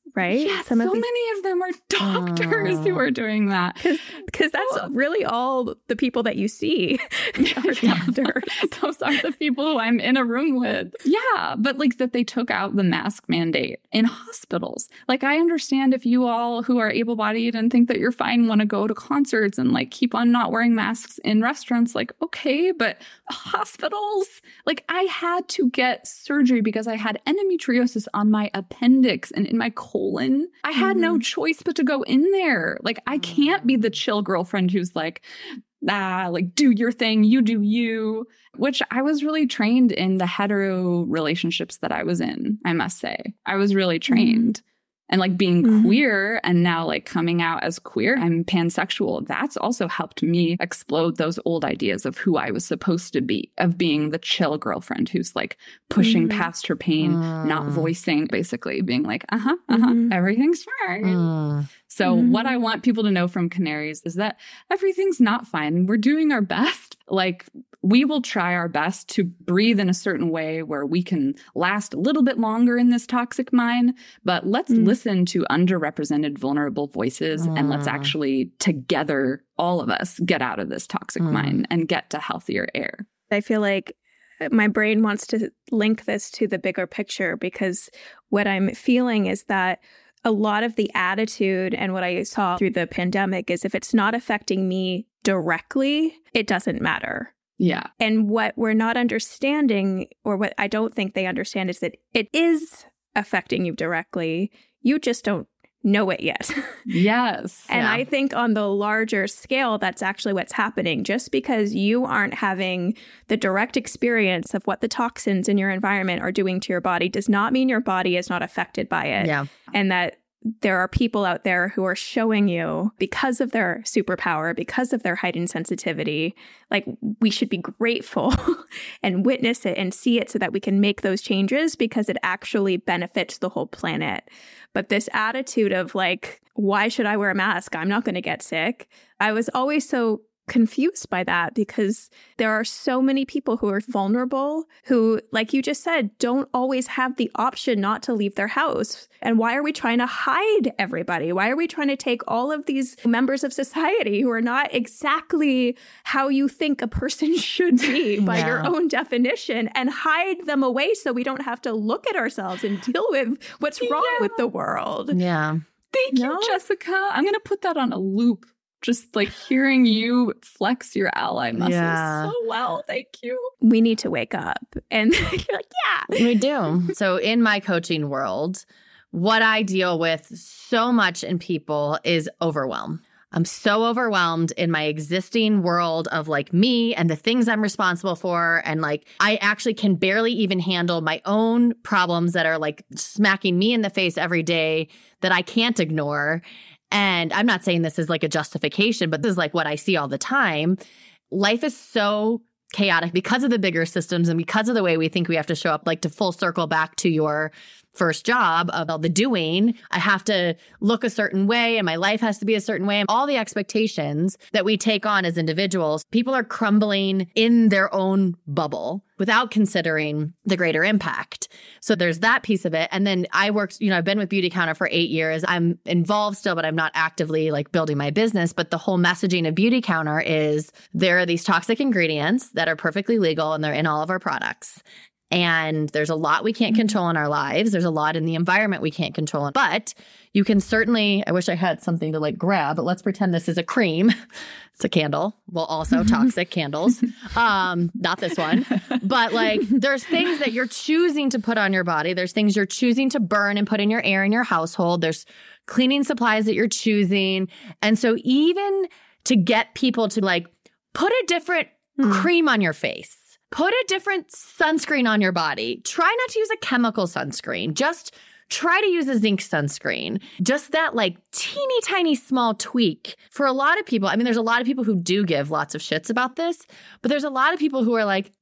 right? Yeah, Some so of these- many of them are doctors Oh. who are doing that. Because that's Well- really all the people that you see are doctors. Those are the people who I'm in a room with. Yeah, but like that they took out the mask mandate in hospitals. Like I understand if you all who are able-bodied and think that you're fine want to go to concerts and like keep on not wearing masks in restaurants, like okay, but hospitals, like I had to get surgery because I had endometriosis on my appendix and in my colon. I had no choice but to go in there. Like I can't be the chill girlfriend who's like, ah, like do your thing, you do you, which I was really trained in the hetero relationships that I was in, I must say. I was really trained. Mm-hmm. And like being mm-hmm. queer and now like coming out as queer, I'm pansexual. That's also helped me explode those old ideas of who I was supposed to be, of being the chill girlfriend who's like pushing mm-hmm. past her pain, mm. not voicing, basically being like, uh-huh, uh-huh, mm-hmm. everything's fine. Mm. So mm-hmm. what I want people to know from Canaries is that everything's not fine. We're doing our best. Like we will try our best to breathe in a certain way where we can last a little bit longer in this toxic mine. But let's mm. listen to underrepresented, vulnerable voices mm. and let's actually together, all of us, get out of this toxic mm. mine and get to healthier air. I feel like my brain wants to link this to the bigger picture because what I'm feeling is that a lot of the attitude and what I saw through the pandemic is if it's not affecting me directly, it doesn't matter. Yeah. And what we're not understanding, or what I don't think they understand, is that it is affecting you directly. You just don't know it yet. Yes. And yeah. I think on the larger scale, that's actually what's happening. Just because you aren't having the direct experience of what the toxins in your environment are doing to your body does not mean your body is not affected by it. Yeah. And that there are people out there who are showing you, because of their superpower, because of their heightened sensitivity, like we should be grateful and witness it and see it so that we can make those changes because it actually benefits the whole planet. But this attitude of like, why should I wear a mask? I'm not going to get sick. I was always so confused by that because there are so many people who are vulnerable who, like you just said, don't always have the option not to leave their house. And why are we trying to hide everybody? Why are we trying to take all of these members of society who are not exactly how you think a person should be by yeah. your own definition and hide them away so we don't have to look at ourselves and deal with what's wrong yeah. with the world? Yeah. Thank no? you, Jessica. I'm going to put that on a loop. Just like hearing you flex your ally muscles yeah. so well. Thank you. We need to wake up. And you're like, yeah. We do. So in my coaching world, what I deal with so much in people is overwhelm. I'm so overwhelmed in my existing world of like me and the things I'm responsible for. And like, I actually can barely even handle my own problems that are like smacking me in the face every day that I can't ignore. And I'm not saying this is like a justification, but this is like what I see all the time. Life is so chaotic because of the bigger systems and because of the way we think we have to show up, like to full circle back to your first job of all the doing. I have to look a certain way and my life has to be a certain way. And all the expectations that we take on as individuals, people are crumbling in their own bubble without considering the greater impact. So there's that piece of it. And then I worked, you know, I've been with Beautycounter for eight years. I'm involved still, but I'm not actively like building my business. But the whole messaging of Beautycounter is there are these toxic ingredients that are perfectly legal and they're in all of our products. And there's a lot we can't control in our lives. There's a lot in the environment we can't control. But you can certainly, I wish I had something to like grab, but let's pretend this is a cream. It's a candle. Well, also toxic candles. Um, not this one. But like there's things that you're choosing to put on your body. There's things you're choosing to burn and put in your air in your household. There's cleaning supplies that you're choosing. And so even to get people to like put a different mm. cream on your face, put a different sunscreen on your body. Try not to use a chemical sunscreen. Just try to use a zinc sunscreen. Just that like teeny tiny small tweak for a lot of people. I mean, there's a lot of people who do give lots of shits about this, but there's a lot of people who are like,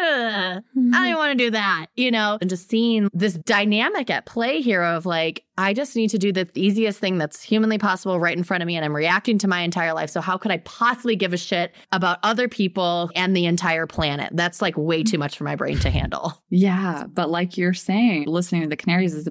mm-hmm. I don't want to do that, you know, and just seeing this dynamic at play here of like, I just need to do the easiest thing that's humanly possible right in front of me. And I'm reacting to my entire life. So how could I possibly give a shit about other people and the entire planet? That's like way too much for my brain to handle. Yeah. But like you're saying, listening to the Canaries is about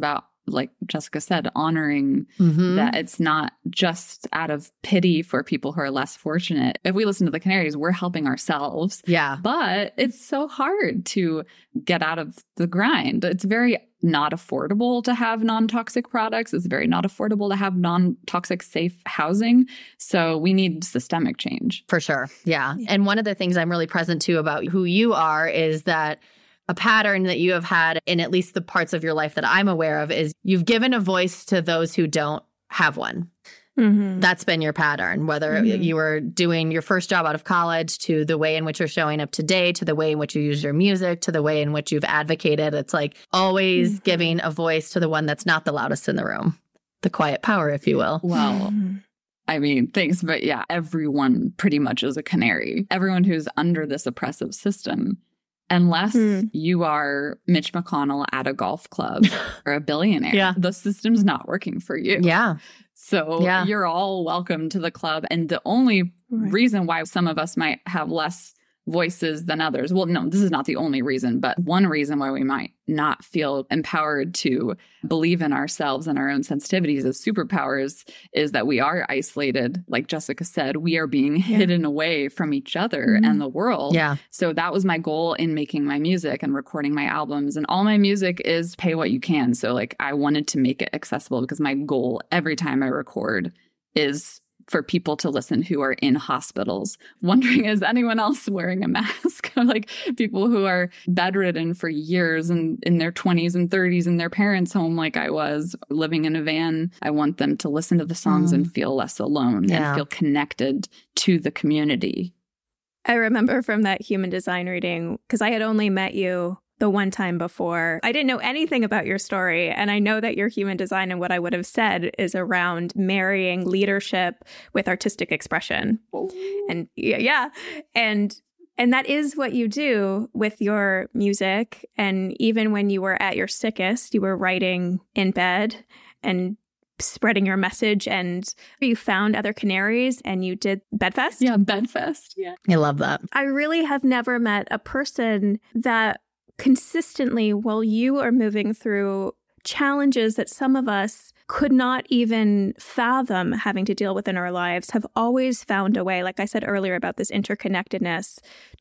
like Jessica said, honoring Mm-hmm. that it's not just out of pity for people who are less fortunate. If we listen to the Canaries, we're helping ourselves. Yeah. But it's so hard to get out of the grind. It's very not affordable to have non-toxic products. It's very not affordable to have non-toxic safe housing. So we need systemic change. For sure. Yeah. And one of the things I'm really present to about who you are is that a pattern that you have had in at least the parts of your life that I'm aware of is you've given a voice to those who don't have one. Mm-hmm. That's been your pattern, whether Mm-hmm. you were doing your first job out of college to the way in which you're showing up today, to the way in which you use your music, to the way in which you've advocated. It's like always Mm-hmm. giving a voice to the one that's not the loudest in the room, the quiet power, if you will. Well, Mm-hmm. I mean, thanks, but yeah, everyone pretty much is a canary. Everyone who's under this oppressive system. Unless Hmm. you are Mitch McConnell at a golf club or a billionaire, Yeah. the system's not working for you. Yeah. So Yeah. you're all welcome to the club. And the only Right. reason why some of us might have less voices than others, well, no, this is not the only reason, but one reason why we might not feel empowered to believe in ourselves and our own sensitivities as superpowers is that we are isolated. Like Jessica said, we are being hidden away from each other Mhm. and the world. Yeah. So that was my goal in making my music and recording my albums. And all my music is pay what you can. So like I wanted to make it accessible because my goal every time I record is for people to listen who are in hospitals, wondering, is anyone else wearing a mask? Like people who are bedridden for years and in their twenties and thirties in their parents' home, like I was, living in a van. I want them to listen to the songs Mm. and feel less alone Yeah. and feel connected to the community. I remember from that human design reading, because I had only met you the one time before. I didn't know anything about your story. And I know that your human design and what I would have said is around marrying leadership with artistic expression. And yeah, yeah. And and that is what you do with your music. And even when you were at your sickest, you were writing in bed and spreading your message, and you found other canaries and you did Bedfest. Yeah, Bedfest. Yeah. I love that. I really have never met a person that consistently, while you are moving through challenges that some of us could not even fathom having to deal with in our lives, have always found a way, like I said earlier about this interconnectedness,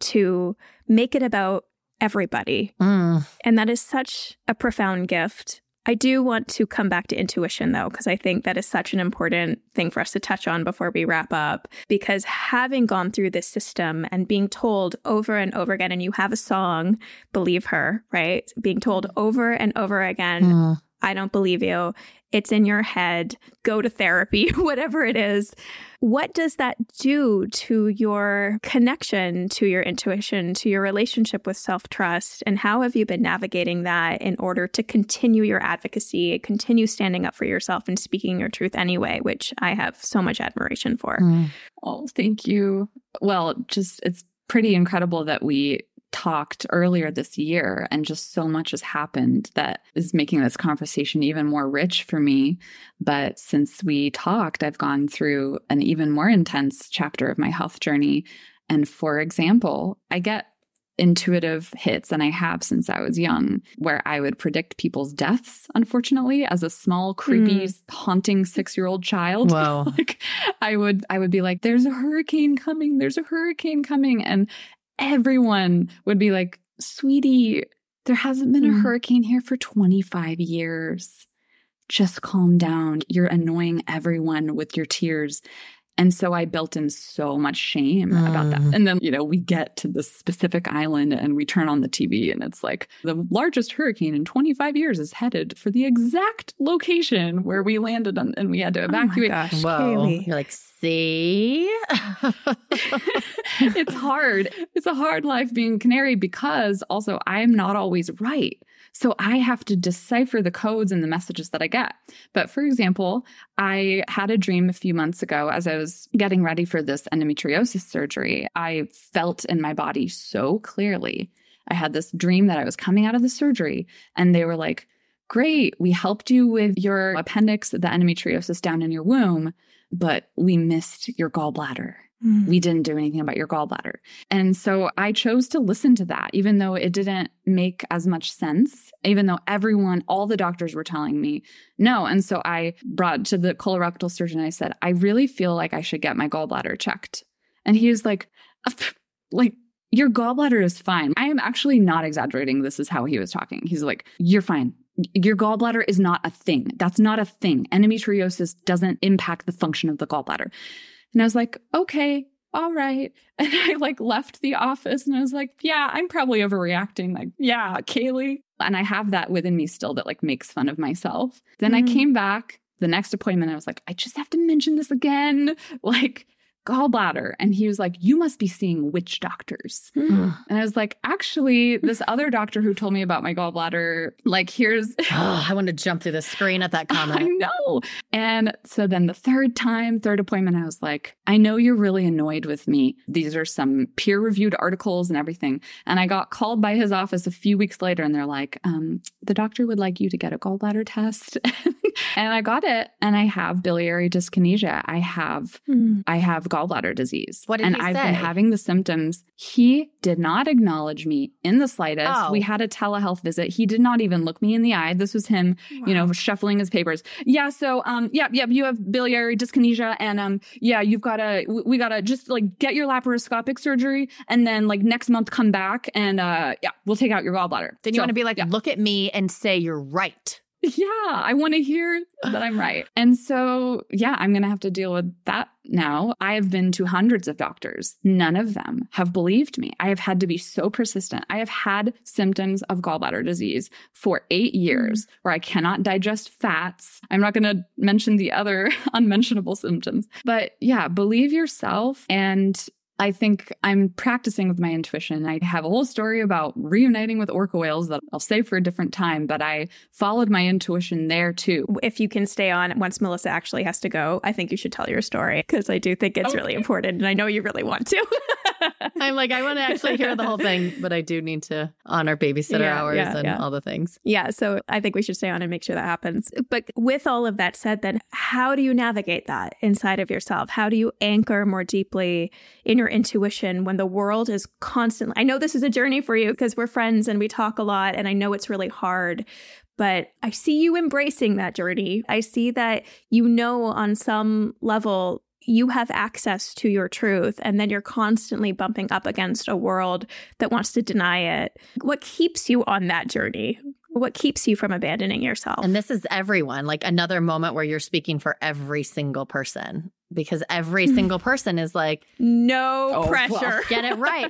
to make it about everybody. Mm. And that is such a profound gift. I do want to come back to intuition, though, because I think that is such an important thing for us to touch on before we wrap up. Because having gone through this system and being told over and over again, and you have a song, Believe Her, right? Being told over and over again, Mm. I don't believe you. It's in your head. Go to therapy, whatever it is. What does that do to your connection, to your intuition, to your relationship with self-trust? And how have you been navigating that in order to continue your advocacy, continue standing up for yourself and speaking your truth anyway, which I have so much admiration for. Mm. Oh, thank you. Well, just it's pretty incredible that we talked earlier this year and just so much has happened that is making this conversation even more rich for me. But since we talked, I've gone through an even more intense chapter of my health journey. And for example, I get intuitive hits, and I have since I was young, where I would predict people's deaths, unfortunately, as a small, creepy, Mm. haunting six-year-old child. Whoa. Like I would I would be like, there's a hurricane coming, there's a hurricane coming. And everyone would be like, sweetie, there hasn't been a Mm. hurricane here for twenty-five years. Just calm down. You're annoying everyone with your tears. And so I built in so much shame Mm. about that. And then, you know, we get to this specific island and we turn on the T V and it's like the largest hurricane in twenty-five years is headed for the exact location where we landed on, and we had to evacuate. Oh my gosh, Whoa. Kaylee. You're like, see? It's hard. It's a hard life being canary because also I'm not always right. So I have to decipher the codes and the messages that I get. But for example, I had a dream a few months ago as I was getting ready for this endometriosis surgery. I felt in my body so clearly. I had this dream that I was coming out of the surgery and they were like, great, we helped you with your appendix, the endometriosis down in your womb. but we missed your gallbladder. Mm. We didn't do anything about your gallbladder. And so I chose to listen to that, even though it didn't make as much sense, even though everyone, all the doctors were telling me no. And so I brought to the colorectal surgeon, I said, I really feel like I should get my gallbladder checked. And he was like, like, your gallbladder is fine. I am actually not exaggerating. This is how he was talking. He's like, you're fine. Your gallbladder is not a thing. That's not a thing. Endometriosis doesn't impact the function of the gallbladder. And I was like, okay, all right. And I like left the office and I was like, yeah, I'm probably overreacting. Like, yeah, Kaylee. And I have that within me still that like makes fun of myself. Then mm-hmm. I came back the next appointment. I was like, I just have to mention this again. Like, gallbladder. And he was like, you must be seeing witch doctors. Mm. And I was like, actually, this other doctor who told me about my gallbladder, like, here's... oh, I want to jump through the screen at that comment. I know. And so then the third time, third appointment, I was like, I know you're really annoyed with me. These are some peer-reviewed articles and everything. And I got called by his office a few weeks later and they're like, um, the doctor would like you to get a gallbladder test. And I got it. And I have biliary dyskinesia. I have, mm. I have gallbladder disease. What did and he I've say? been having the symptoms. He did not acknowledge me in the slightest. Oh. We had a telehealth visit. He did not even look me in the eye. This was him, wow. you know, shuffling his papers. Yeah. So, um, yeah, yeah, you have biliary dyskinesia and, um, yeah, you've got to, we got to just like get your laparoscopic surgery and then like next month come back and, uh, yeah, we'll take out your gallbladder. Then you so, want to be like, yeah. look at me and say you're right. Yeah, I want to hear that I'm right. And so, yeah, I'm going to have to deal with that now. I have been to hundreds of doctors. None of them have believed me. I have had to be so persistent. I have had symptoms of gallbladder disease for eight years mm. where I cannot digest fats. I'm not going to mention the other unmentionable symptoms. But yeah, believe yourself. And I think I'm practicing with my intuition. I have a whole story about reuniting with orca whales that I'll save for a different time, but I followed my intuition there too. If you can stay on once Melissa actually has to go, I think you should tell your story because I do think it's okay. really important and I know you really want to. I'm like, I want to actually hear the whole thing, but I do need to honor babysitter yeah, hours yeah, and yeah. all the things. Yeah, so I think we should stay on and make sure that happens. But with all of that said, then how do you navigate that inside of yourself? How do you anchor more deeply in your intuition when the world is constantly... I know this is a journey for you because we're friends and we talk a lot and I know it's really hard, but I see you embracing that journey. I see that you know on some level you have access to your truth, and then you're constantly bumping up against a world that wants to deny it. What keeps you on that journey? What keeps you from abandoning yourself? And this is everyone, like another moment where you're speaking for every single person, because every single person is like, no oh, pressure. Well, get it right.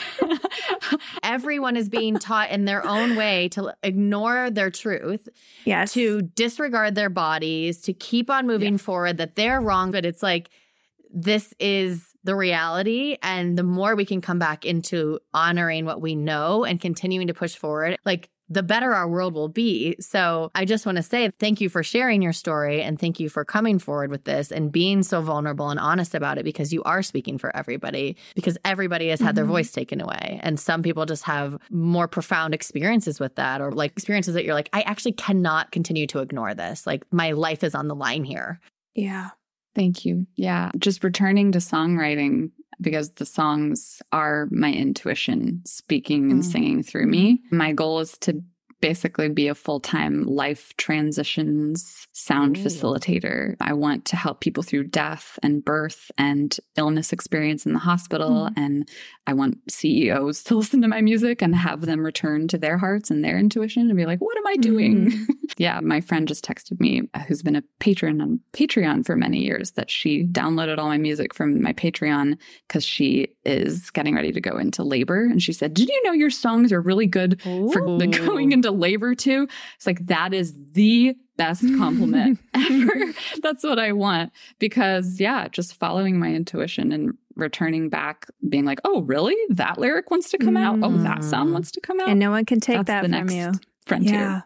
Everyone is being taught in their own way to ignore their truth, yes, to disregard their bodies, to keep on moving yeah. forward, that they're wrong. But it's like, this is the reality. And the more we can come back into honoring what we know and continuing to push forward, like the better our world will be. So I just want to say thank you for sharing your story and thank you for coming forward with this and being so vulnerable and honest about it, because you are speaking for everybody, because everybody has had mm-hmm. their voice taken away. And some people just have more profound experiences with that, or like experiences that you're like, I actually cannot continue to ignore this. Like my life is on the line here. Yeah. Thank you. Yeah. Just returning to songwriting, because the songs are my intuition speaking and mm. singing through me. My goal is to basically be a full-time life transitions sound Ooh. facilitator. I want to help people through death and birth and illness experience in the hospital. Mm. And I want C E Os to listen to my music and have them return to their hearts and their intuition and be like, what am I doing? Mm. Yeah, my friend just texted me, who's been a patron on Patreon for many years, that she downloaded all my music from my Patreon because she is getting ready to go into labor. And she said, did you know your songs are really good Ooh. for the going into labor too? It's like, that is the best compliment ever. That's what I want. Because yeah, just following my intuition and returning back, being like, oh, really? That lyric wants to come mm. out? Oh, that sound wants to come out? And no one can take That's that the from next you. Frontier. Yeah.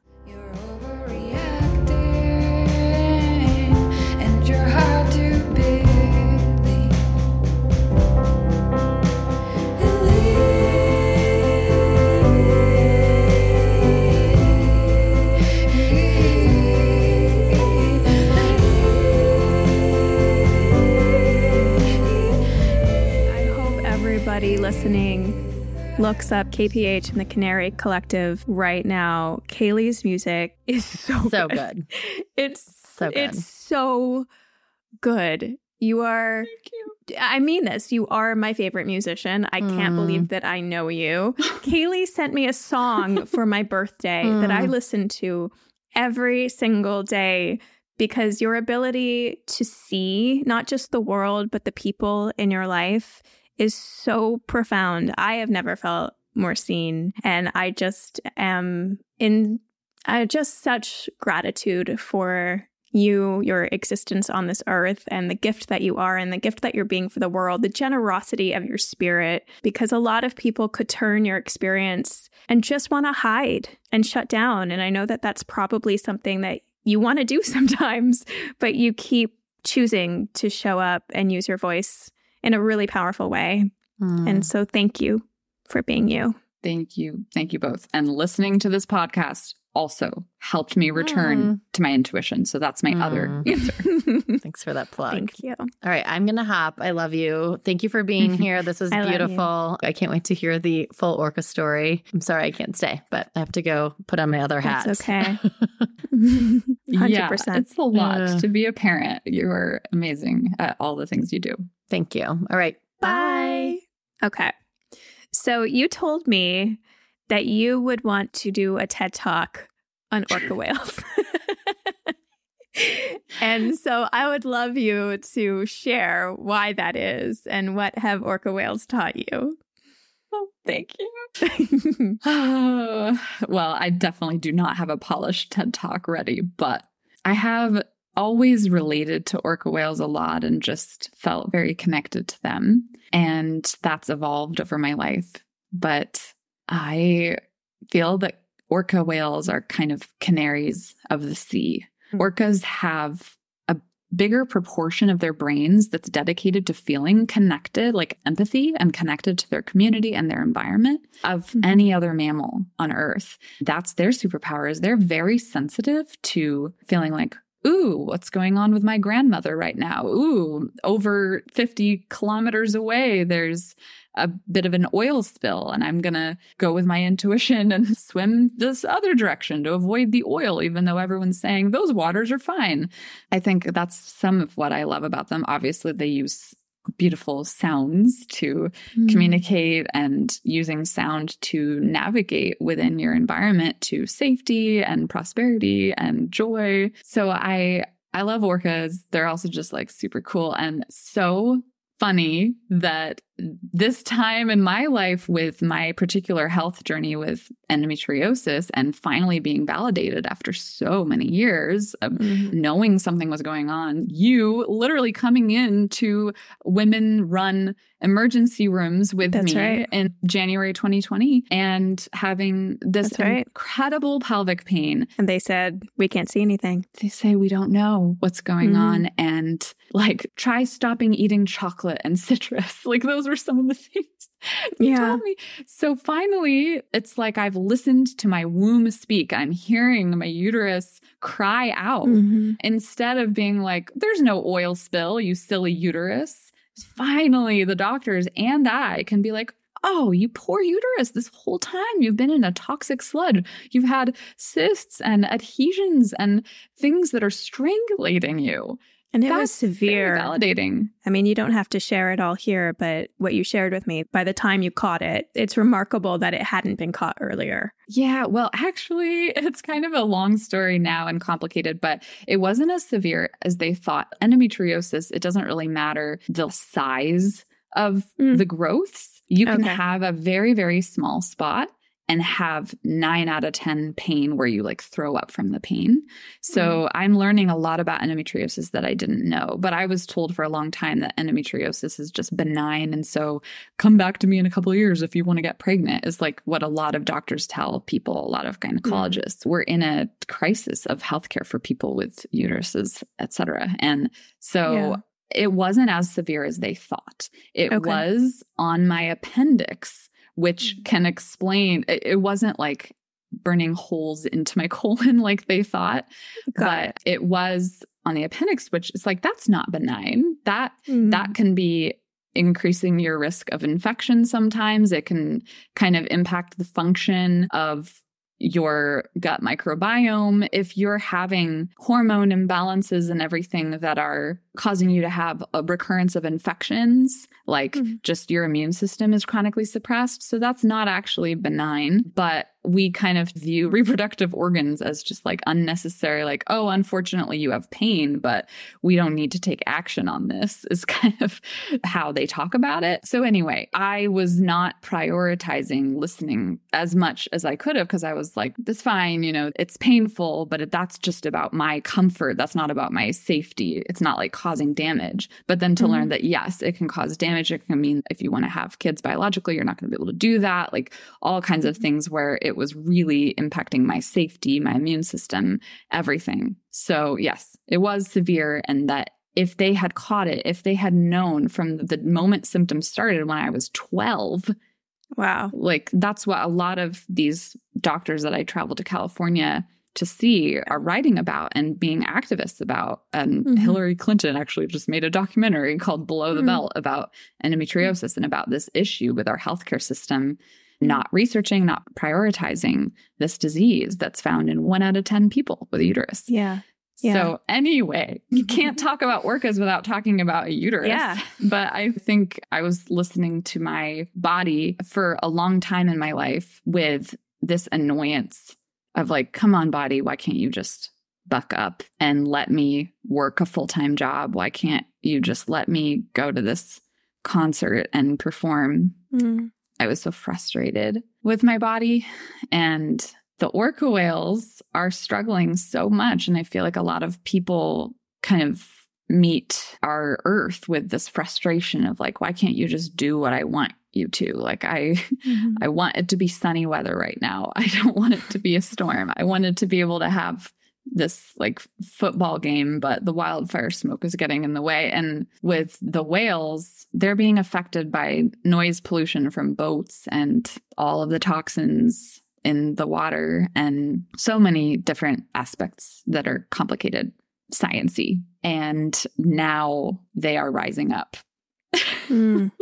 You're hard to believe. everybody listening looks up K P H and the Canary Collective right now, Kaylee's music is so, So good. good. It's So good. It's so good. You are, Thank you. I mean this, you are my favorite musician. I can't Mm. believe that I know you. Kaylee sent me a song for my birthday Mm. that I listen to every single day because your ability to see not just the world, but the people in your life is so profound. I have never felt more seen. And I just am in I just such gratitude for you, your existence on this earth, and the gift that you are, and the gift that you're being for the world, the generosity of your spirit, because a lot of people could turn your experience and just want to hide and shut down. And I know that that's probably something that you want to do sometimes, but you keep choosing to show up and use your voice in a really powerful way. Mm. And so thank you for being you. Thank you. Thank you both. And listening to this podcast also helped me return Mm. to my intuition. So that's my Mm. other answer. Thanks for that plug. Thank you. All right, I'm going to hop. I love you. Thank you for being here. This was I love you. beautiful. I can't wait to hear the full Orca story. I'm sorry I can't stay, but I have to go put on my other hat. That's okay. one hundred Yeah, percent. it's a lot Uh. to be a parent. You are amazing at all the things you do. Thank you. All right. Bye. Okay. So you told me that you would want to do a TED Talk on orca whales. And so I would love you to share why that is and what have orca whales taught you. Oh, thank you. Oh, well, I definitely do not have a polished TED Talk ready, but I have always related to orca whales a lot and just felt very connected to them. And that's evolved over my life. But I feel that orca whales are kind of canaries of the sea. Orcas have a bigger proportion of their brains that's dedicated to feeling connected, like empathy and connected to their community and their environment of Mhm. any other mammal on Earth. That's their superpower, is they're very sensitive to feeling like, ooh, what's going on with my grandmother right now? Ooh, over fifty kilometers away, there's a bit of an oil spill, and I'm going to go with my intuition and swim this other direction to avoid the oil, even though everyone's saying those waters are fine. I think that's some of what I love about them. Obviously, they use beautiful sounds to communicate and using sound to navigate within your environment to safety and prosperity and joy. So I I love orcas. They're also just like super cool and so funny that this time in my life with my particular health journey with endometriosis and finally being validated after so many years of Mhm. knowing something was going on, you literally coming into women run emergency rooms with That's me right. in January twenty twenty and having this That's right. incredible pelvic pain. And they said, we can't see anything. They say we don't know what's going Mhm. on and like try stopping eating chocolate and citrus. Like those were some of the things they Yeah. told me. So finally, it's like I've listened to my womb speak. I'm hearing my uterus cry out Mhm. instead of being like, there's no oil spill, you silly uterus. Finally, the doctors and I can be like, oh, you poor uterus. This whole time you've been in a toxic sludge. You've had cysts and adhesions and things that are strangulating you. And it That's was severe. very validating. I mean, you don't have to share it all here, but what you shared with me, by the time you caught it, it's remarkable that it hadn't been caught earlier. Yeah, well, actually, it's kind of a long story now and complicated, but it wasn't as severe as they thought. Endometriosis, it doesn't really matter the size of Mm. the growths. You can Okay. have a very, very small spot and have nine out of ten pain where you like throw up from the pain. So I'm learning a lot about endometriosis that I didn't know, but I was told for a long time that endometriosis is just benign. And so come back to me in a couple of years if you want to get pregnant is like what a lot of doctors tell people, a lot of gynecologists. We're in a crisis of healthcare for people with uteruses, et cetera. And so Yeah. it wasn't as severe as they thought. It Okay. was on my appendix, which can explain, it, it wasn't like burning holes into my colon like they thought, Got but it was on the appendix, which is like, that's not benign. That Mm. that can be increasing your risk of infection sometimes. It can kind of impact the function of your gut microbiome. If you're having hormone imbalances and everything that are causing you to have a recurrence of infections, like mm-hmm. just your immune system is chronically suppressed. So that's not actually benign, but we kind of view reproductive organs as just like unnecessary, like, oh, unfortunately you have pain, but we don't need to take action on this, is kind of how they talk about it. So anyway, I was not prioritizing listening as much as I could have, because I was like, that's fine, you know, it's painful, but that's just about my comfort. That's not about my safety. It's not like causing damage. But then to mm-hmm. learn that, yes, it can cause damage. It can mean if you want to have kids biologically, you're not going to be able to do that. Like all kinds of things where it was really impacting my safety, my immune system, everything. So yes, it was severe. And that if they had caught it, if they had known from the moment symptoms started when I was twelve, wow, like that's what a lot of these doctors that I traveled to California to see are writing about and being activists about. And mm-hmm. Hillary Clinton actually just made a documentary called Below the mm-hmm. Belt about endometriosis and about this issue with our healthcare system not researching, not prioritizing this disease that's found in one out of ten people with a uterus. Yeah. Yeah. So anyway, you can't talk about orcas without talking about a uterus. Yeah. But I think I was listening to my body for a long time in my life with this annoyance of like, come on, body, why can't you just buck up and let me work a full-time job? Why can't you just let me go to this concert and perform? Mm. I was so frustrated with my body, and the orca whales are struggling so much. And I feel like a lot of people kind of meet our earth with this frustration of like, why can't you just do what I want you to? Like I, mm-hmm. I want it to be sunny weather right now. I don't want it to be a storm. I want it to be able to have this like football game, but the wildfire smoke is getting in the way. And with the whales, they're being affected by noise pollution from boats and all of the toxins in the water and so many different aspects that are complicated, science-y. And now they are rising up. Mm.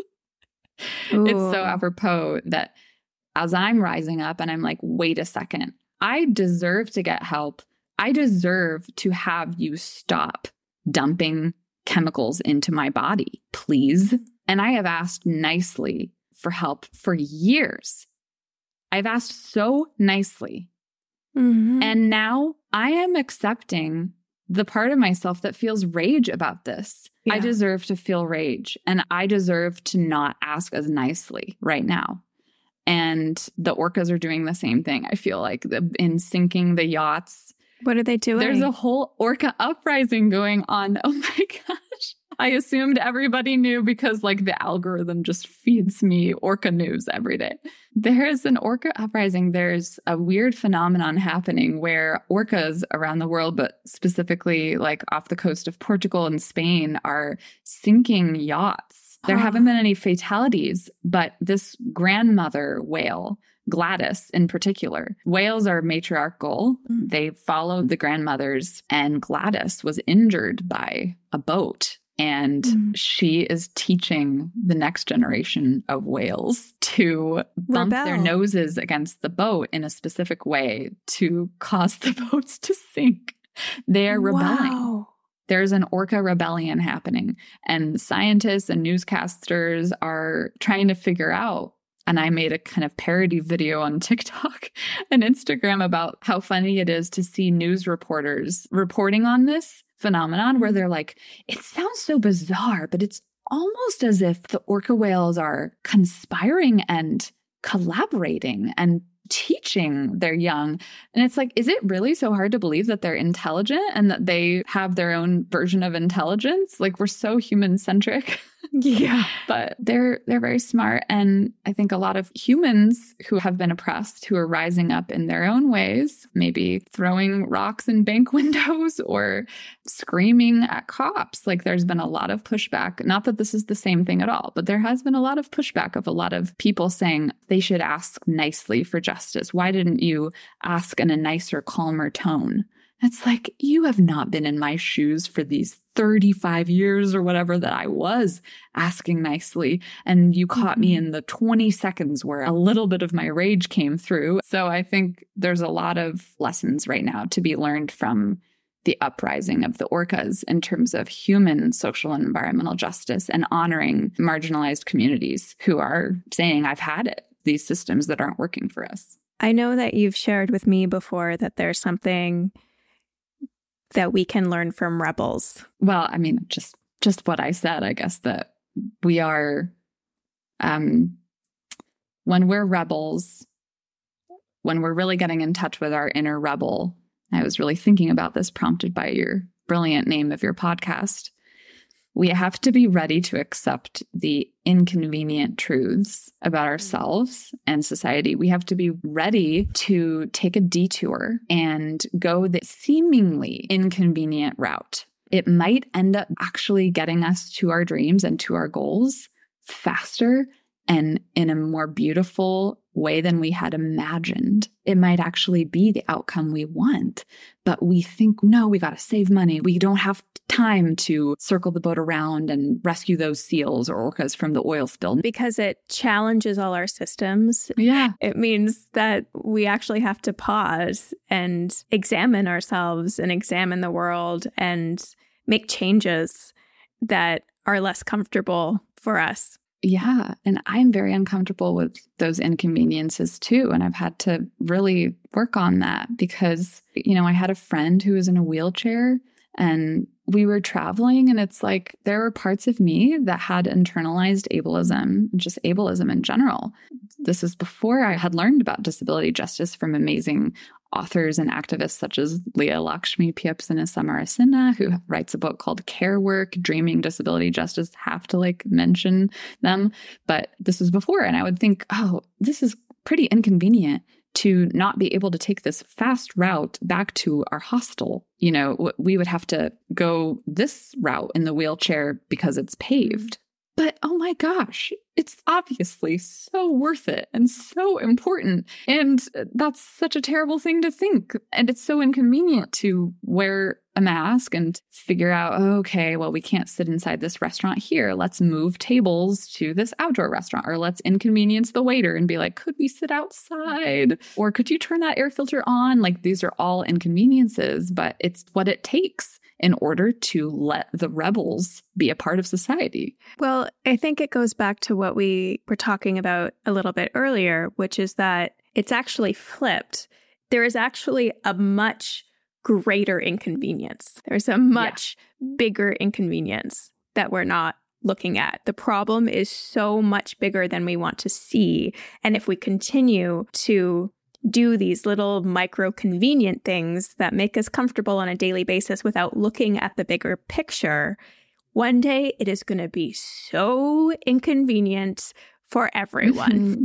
It's so apropos that as I'm rising up and I'm like, wait a second, I deserve to get help. I deserve to have you stop dumping chemicals into my body, please. And I have asked nicely for help for years. I've asked so nicely. Mm-hmm. And now I am accepting the part of myself that feels rage about this. Yeah. I deserve to feel rage, and I deserve to not ask as nicely right now. And the orcas are doing the same thing. I feel like the, in sinking the yachts. What are they doing? There's a whole orca uprising going on. Oh my gosh. I assumed everybody knew because like the algorithm just feeds me orca news every day. There is an orca uprising. There's a weird phenomenon happening where orcas around the world, but specifically like off the coast of Portugal and Spain, are sinking yachts. There huh. haven't been any fatalities, but this grandmother whale, Gladys in particular. Whales are matriarchal. Mm. They follow the grandmothers, and Gladys was injured by a boat. And mm. she is teaching the next generation of whales to bump Rebel. their noses against the boat in a specific way to cause the boats to sink. They are rebelling. Wow. There's an orca rebellion happening, and scientists and newscasters are trying to figure out. And I made a kind of parody video on TikTok and Instagram about how funny it is to see news reporters reporting on this phenomenon where they're like, it sounds so bizarre, but it's almost as if the orca whales are conspiring and collaborating and teaching their young. And it's like, is it really so hard to believe that they're intelligent and that they have their own version of intelligence? Like, we're so human centric. Yeah. But they're they're very smart. And I think a lot of humans who have been oppressed, who are rising up in their own ways, maybe throwing rocks in bank windows or screaming at cops. Like, there's been a lot of pushback. Not that this is the same thing at all, but there has been a lot of pushback of a lot of people saying they should ask nicely for justice. Why didn't you ask in a nicer, calmer tone? It's like, you have not been in my shoes for these thirty-five years or whatever that I was asking nicely. And you caught mm-hmm. me in the twenty seconds where a little bit of my rage came through. So I think there's a lot of lessons right now to be learned from the uprising of the orcas in terms of human, social, and environmental justice and honoring marginalized communities who are saying, I've had it, these systems that aren't working for us. I know that you've shared with me before that there's something that we can learn from rebels. Well, I mean, just just what I said, I guess, that we are, um, when we're rebels, when we're really getting in touch with our inner rebel, I was really thinking about this, prompted by your brilliant name of your podcast. We have to be ready to accept the inconvenient truths about ourselves and society. We have to be ready to take a detour and go the seemingly inconvenient route. It might end up actually getting us to our dreams and to our goals faster and in a more beautiful way than we had imagined. It might actually be the outcome we want, but we think, no, we got to save money. We don't have time to circle the boat around and rescue those seals or orcas from the oil spill. Because it challenges all our systems. Yeah. It means that we actually have to pause and examine ourselves and examine the world and make changes that are less comfortable for us. Yeah. And I'm very uncomfortable with those inconveniences too. And I've had to really work on that because, you know, I had a friend who was in a wheelchair and we were traveling, and it's like there were parts of me that had internalized ableism, just ableism in general. This is before I had learned about disability justice from amazing authors and activists such as Leah Lakshmi Piepzana-Samarasinha, who writes a book called Care Work, Dreaming Disability Justice. Have to like mention them. But this was before, and I would think, oh, this is pretty inconvenient to not be able to take this fast route back to our hostel. You know, we would have to go this route in the wheelchair because it's paved. But oh my gosh, it's obviously so worth it and so important. And that's such a terrible thing to think. And it's so inconvenient to wear a mask and figure out, okay, well, we can't sit inside this restaurant here. Let's move tables to this outdoor restaurant, or let's inconvenience the waiter and be like, could we sit outside? Or could you turn that air filter on? Like, these are all inconveniences, but it's what it takes in order to let the rebels be a part of society. Well, I think it goes back to what we were talking about a little bit earlier, which is that it's actually flipped. There is actually a much greater inconvenience. There's a much yeah. bigger inconvenience that we're not looking at. The problem is so much bigger than we want to see. And if we continue to do these little micro convenient things that make us comfortable on a daily basis without looking at the bigger picture, one day it is going to be so inconvenient for everyone.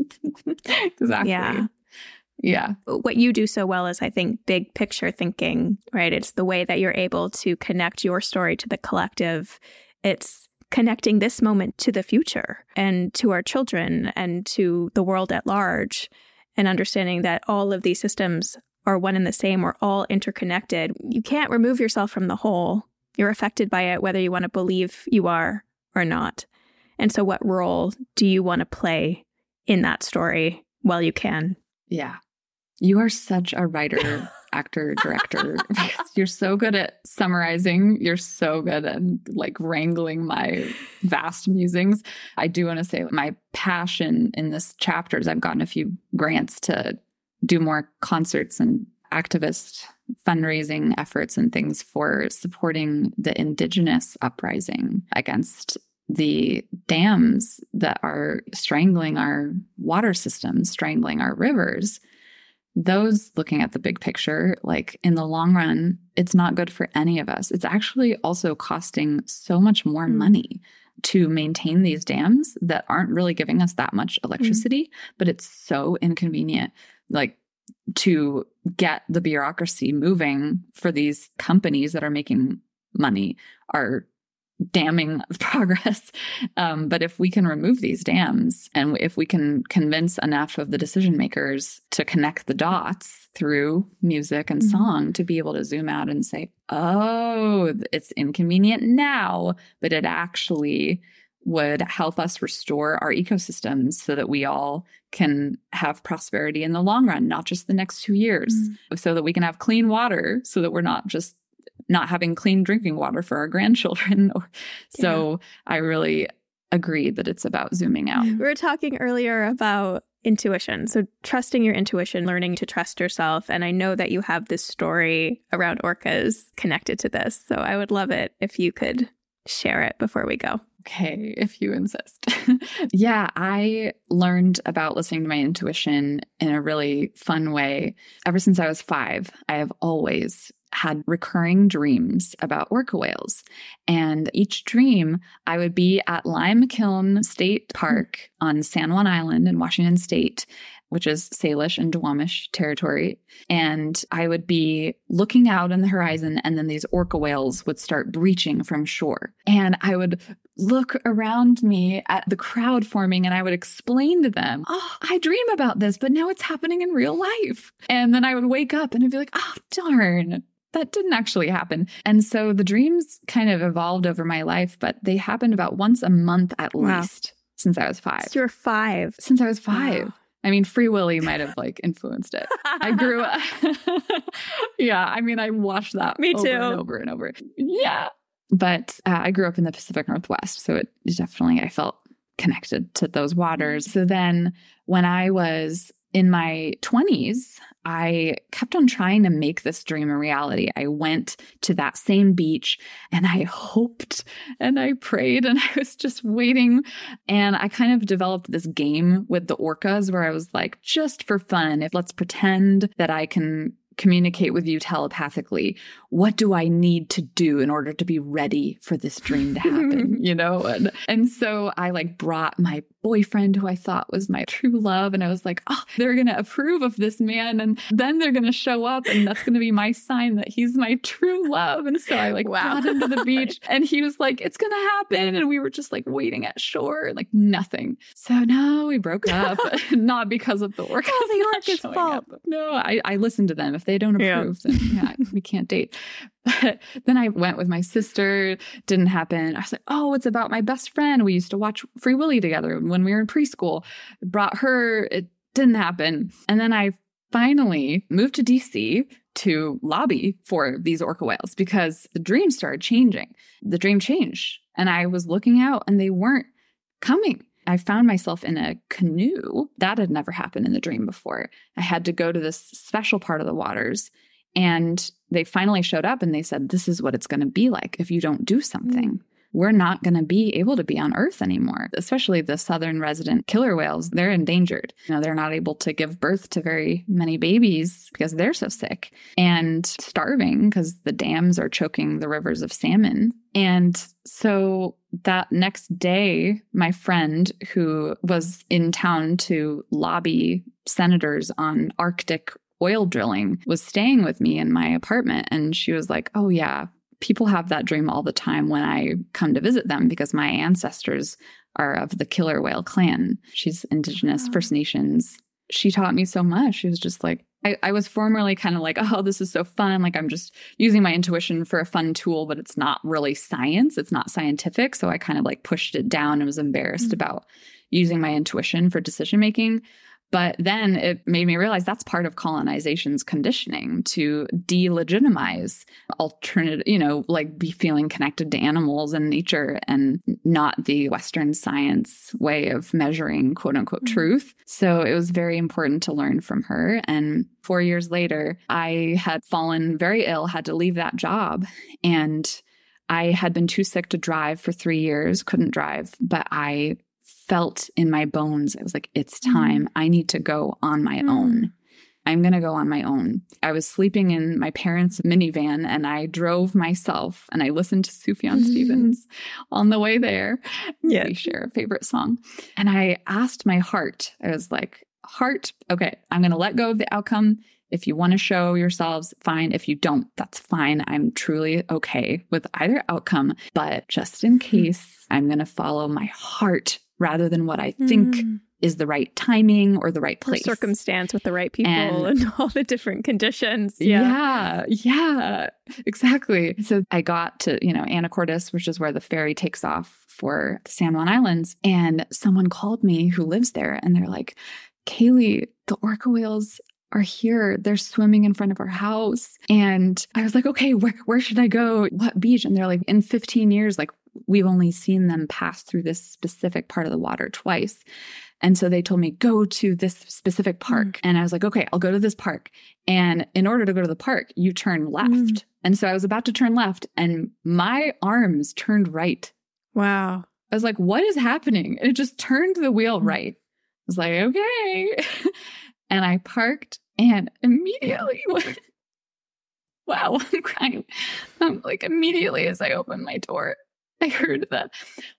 Exactly. Yeah. Yeah. What you do so well is, I think, big picture thinking, right? It's the way that you're able to connect your story to the collective. It's connecting this moment to the future and to our children and to the world at large. And understanding that all of these systems are one and the same. We're all interconnected. You can't remove yourself from the whole. You're affected by it, whether you want to believe you are or not. And so what role do you want to play in that story while you can? Yeah. You are such a writer, actor, director. You're so good at summarizing. You're so good at like wrangling my vast musings. I do want to say my passion in this chapter is I've gotten a few grants to do more concerts and activist fundraising efforts and things for supporting the Indigenous uprising against the dams that are strangling our water systems, strangling our rivers. Those, looking at the big picture, like in the long run, it's not good for any of us. It's actually also costing so much more mm. money to maintain these dams that aren't really giving us that much electricity, mm. but it's so inconvenient, like to get the bureaucracy moving for these companies that are making money are damming progress. Um, but if we can remove these dams and if we can convince enough of the decision makers to connect the dots through music and song mm-hmm. to be able to zoom out and say, oh, it's inconvenient now, but it actually would help us restore our ecosystems so that we all can have prosperity in the long run, not just the next two years, mm-hmm. so that we can have clean water, so that we're not just not having clean drinking water for our grandchildren. So yeah. I really agree that it's about zooming out. We were talking earlier about intuition. So trusting your intuition, learning to trust yourself. And I know that you have this story around orcas connected to this. So I would love it if you could share it before we go. Okay, if you insist. Yeah, I learned about listening to my intuition in a really fun way. Ever since I was five, I have always had recurring dreams about orca whales. And each dream, I would be at Limekiln State Park on San Juan Island in Washington State, which is Salish and Duwamish territory. And I would be looking out on the horizon, and then these orca whales would start breaching from shore. And I would look around me at the crowd forming, and I would explain to them, oh, I dream about this, but now it's happening in real life. And then I would wake up and I'd be like, oh, darn. That didn't actually happen. And so the dreams kind of evolved over my life, but they happened about once a month at wow. least since I was five. So you're five. Since I was five. Wow. I mean, Free Willy might have like influenced it. I grew up. Yeah. I mean, I watched that Me over too. and over and over. Yeah. But uh, I grew up in the Pacific Northwest. So it definitely, I felt connected to those waters. So then when I was in my twenties, I kept on trying to make this dream a reality. I went to that same beach and I hoped and I prayed and I was just waiting. And I kind of developed this game with the orcas where I was like, just for fun, if let's pretend that I can communicate with you telepathically. What do I need to do in order to be ready for this dream to happen? You know? And, and so I like brought my boyfriend who I thought was my true love. And I was like, oh, they're going to approve of this man. And then they're going to show up and that's going to be my sign that he's my true love. And so I like wow. brought him to the beach and he was like, it's going to happen. And we were just like waiting at shore, like nothing. So no, we broke up, not because of the orcas. Oh, the orcas' fault. Up. No, I, I listened to them. If they don't approve, yeah. then yeah, we can't date. But then I went with my sister, didn't happen. I was like, oh, it's about my best friend. We used to watch Free Willy together when we were in preschool. Brought her, it didn't happen. And then I finally moved to D C to lobby for these orca whales because the dream started changing. The dream changed. And I was looking out and they weren't coming. I found myself in a canoe. That had never happened in the dream before. I had to go to this special part of the waters. And they finally showed up and they said, this is what it's going to be like if you don't do something. Mm. We're not going to be able to be on Earth anymore, especially the southern resident killer whales. They're endangered. You know, they're not able to give birth to very many babies because they're so sick and starving because the dams are choking the rivers of salmon. And so that next day, my friend who was in town to lobby senators on Arctic oil drilling was staying with me in my apartment. And she was like, oh yeah, people have that dream all the time when I come to visit them because my ancestors are of the killer whale clan. She's Indigenous oh. First Nations. She taught me so much. She was just like, I, I was formerly kind of like, oh, this is so fun. Like I'm just using my intuition for a fun tool, but it's not really science. It's not scientific. So I kind of like pushed it down and was embarrassed mm-hmm. about using my intuition for decision making. But then it made me realize that's part of colonization's conditioning to delegitimize alternative, you know, like be feeling connected to animals and nature and not the Western science way of measuring quote unquote mm-hmm. truth. So it was very important to learn from her. And four years later, I had fallen very ill, had to leave that job. And I had been too sick to drive for three years, couldn't drive, but I felt in my bones, I was like, it's time. Mm. I need to go on my mm. own. I'm going to go on my own. I was sleeping in my parents' minivan and I drove myself and I listened to Sufjan Stevens on the way there. Yeah. We share a favorite song. And I asked my heart, I was like, heart, okay, I'm going to let go of the outcome. If you want to show yourselves, fine. If you don't, that's fine. I'm truly okay with either outcome. But just in case, I'm going to follow my heart rather than what I think mm. is the right timing or the right place. Or circumstance with the right people and, and all the different conditions. Yeah. yeah. Yeah, exactly. So I got to, you know, Anacortes, which is where the ferry takes off for the San Juan Islands. And someone called me who lives there and they're like, Kaylee, the orca whales are here. They're swimming in front of our house. And I was like, okay, where, where should I go? What beach? And they're like, in fifteen years, like we've only seen them pass through this specific part of the water twice. And so they told me, go to this specific park. Mm. And I was like, okay, I'll go to this park. And in order to go to the park, you turn left. Mm. And so I was about to turn left and my arms turned right. Wow. I was like, what is happening? And it just turned the wheel right. I was like, okay. And I parked and immediately, wow, I'm crying. Um, like immediately as I opened my door, I heard that.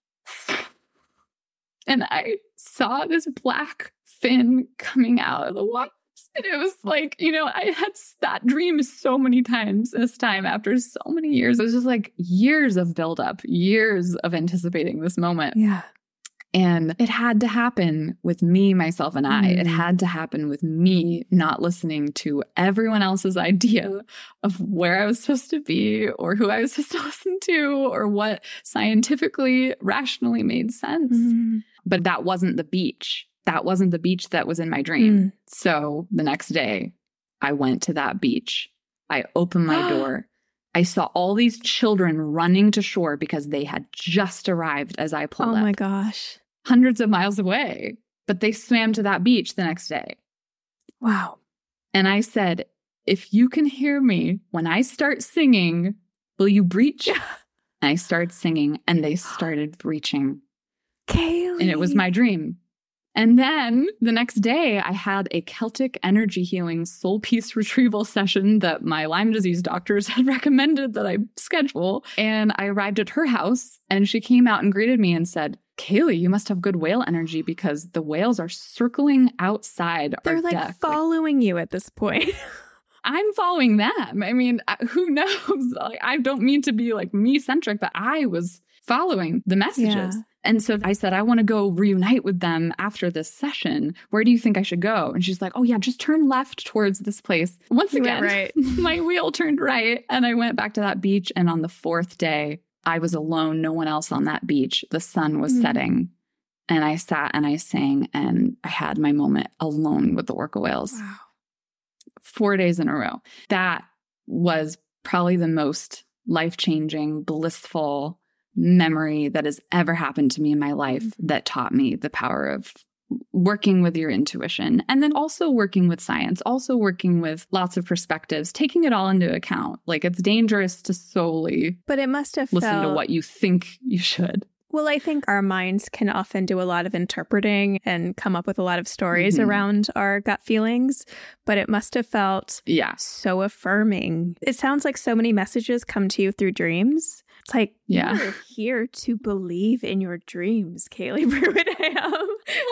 And I saw this black fin coming out of the water. And it was like, you know, I had that dream so many times this time after so many years. It was just like years of buildup, years of anticipating this moment. Yeah. And it had to happen with me, myself, and I. Mm. It had to happen with me not listening to everyone else's idea of where I was supposed to be or who I was supposed to listen to or what scientifically, rationally made sense. Mm. But that wasn't the beach. That wasn't the beach that was in my dream. Mm. So the next day, I went to that beach. I opened my door. I saw all these children running to shore because they had just arrived as I pulled up. Oh my gosh. Hundreds of miles away. But they swam to that beach the next day. Wow. And I said, if you can hear me when I start singing, will you breach? And I started singing and they started breaching. Kaylee. And it was my dream. And then the next day, I had a Celtic energy healing soul peace retrieval session that my Lyme disease doctors had recommended that I schedule. And I arrived at her house and she came out and greeted me and said, Kaylee, you must have good whale energy because the whales are circling outside They're our like deck. following like, you at this point. I'm following them. I mean, who knows? Like, I don't mean to be like me-centric, but I was following the messages. Yeah. And so I said, I want to go reunite with them after this session. Where do you think I should go? And she's like, oh yeah, just turn left towards this place. Once you again, right. my wheel turned right and I went back to that beach. And on the fourth day, I was alone, no one else on that beach. The sun was mm. setting and I sat and I sang and I had my moment alone with the orca whales. Wow. Four days in a row. That was probably the most life-changing, blissful memory that has ever happened to me in my life that taught me the power of working with your intuition and then also working with science, also working with lots of perspectives, taking it all into account. Like it's dangerous to solely but it must have listen felt... to what you think you should. Well, I think our minds can often do a lot of interpreting and come up with a lot of stories mm-hmm. around our gut feelings, but it must have felt yeah. so affirming. It sounds like so many messages come to you through dreams. It's like, yeah. you're here to believe in your dreams, Kaylee Bruingham.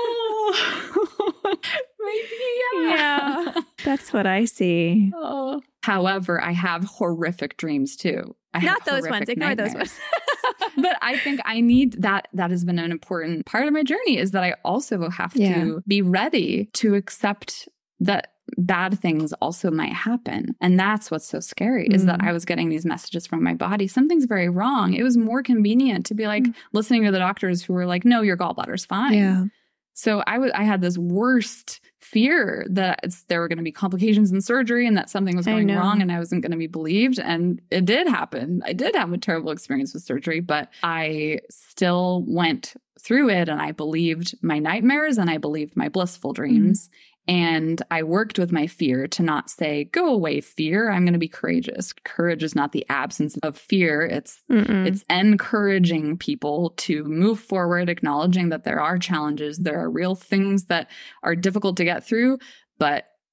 Oh, maybe, yeah. Yeah, that's what I see. Oh. However, I have horrific dreams too. I Not those ones. Ignore nightmares. those ones. But I think I need that. That has been an important part of my journey is that I also have yeah. to be ready to accept that bad things also might happen. And that's what's so scary mm. is that I was getting these messages from my body. Something's very wrong. It was more convenient to be like mm. listening to the doctors who were like, no, your gallbladder's fine. Yeah. So I was, I had this worst fear that there were going to be complications in surgery and that something was going wrong and I wasn't going to be believed. And it did happen. I did have a terrible experience with surgery, but I still went through it and I believed my nightmares and I believed my blissful dreams. Mm-hmm. And I worked with my fear to not say, go away, fear. I'm going to be courageous. Courage is not the absence of fear. It's Mm-mm. it's encouraging people to move forward, acknowledging that there are challenges. There are real things that are difficult to get through, but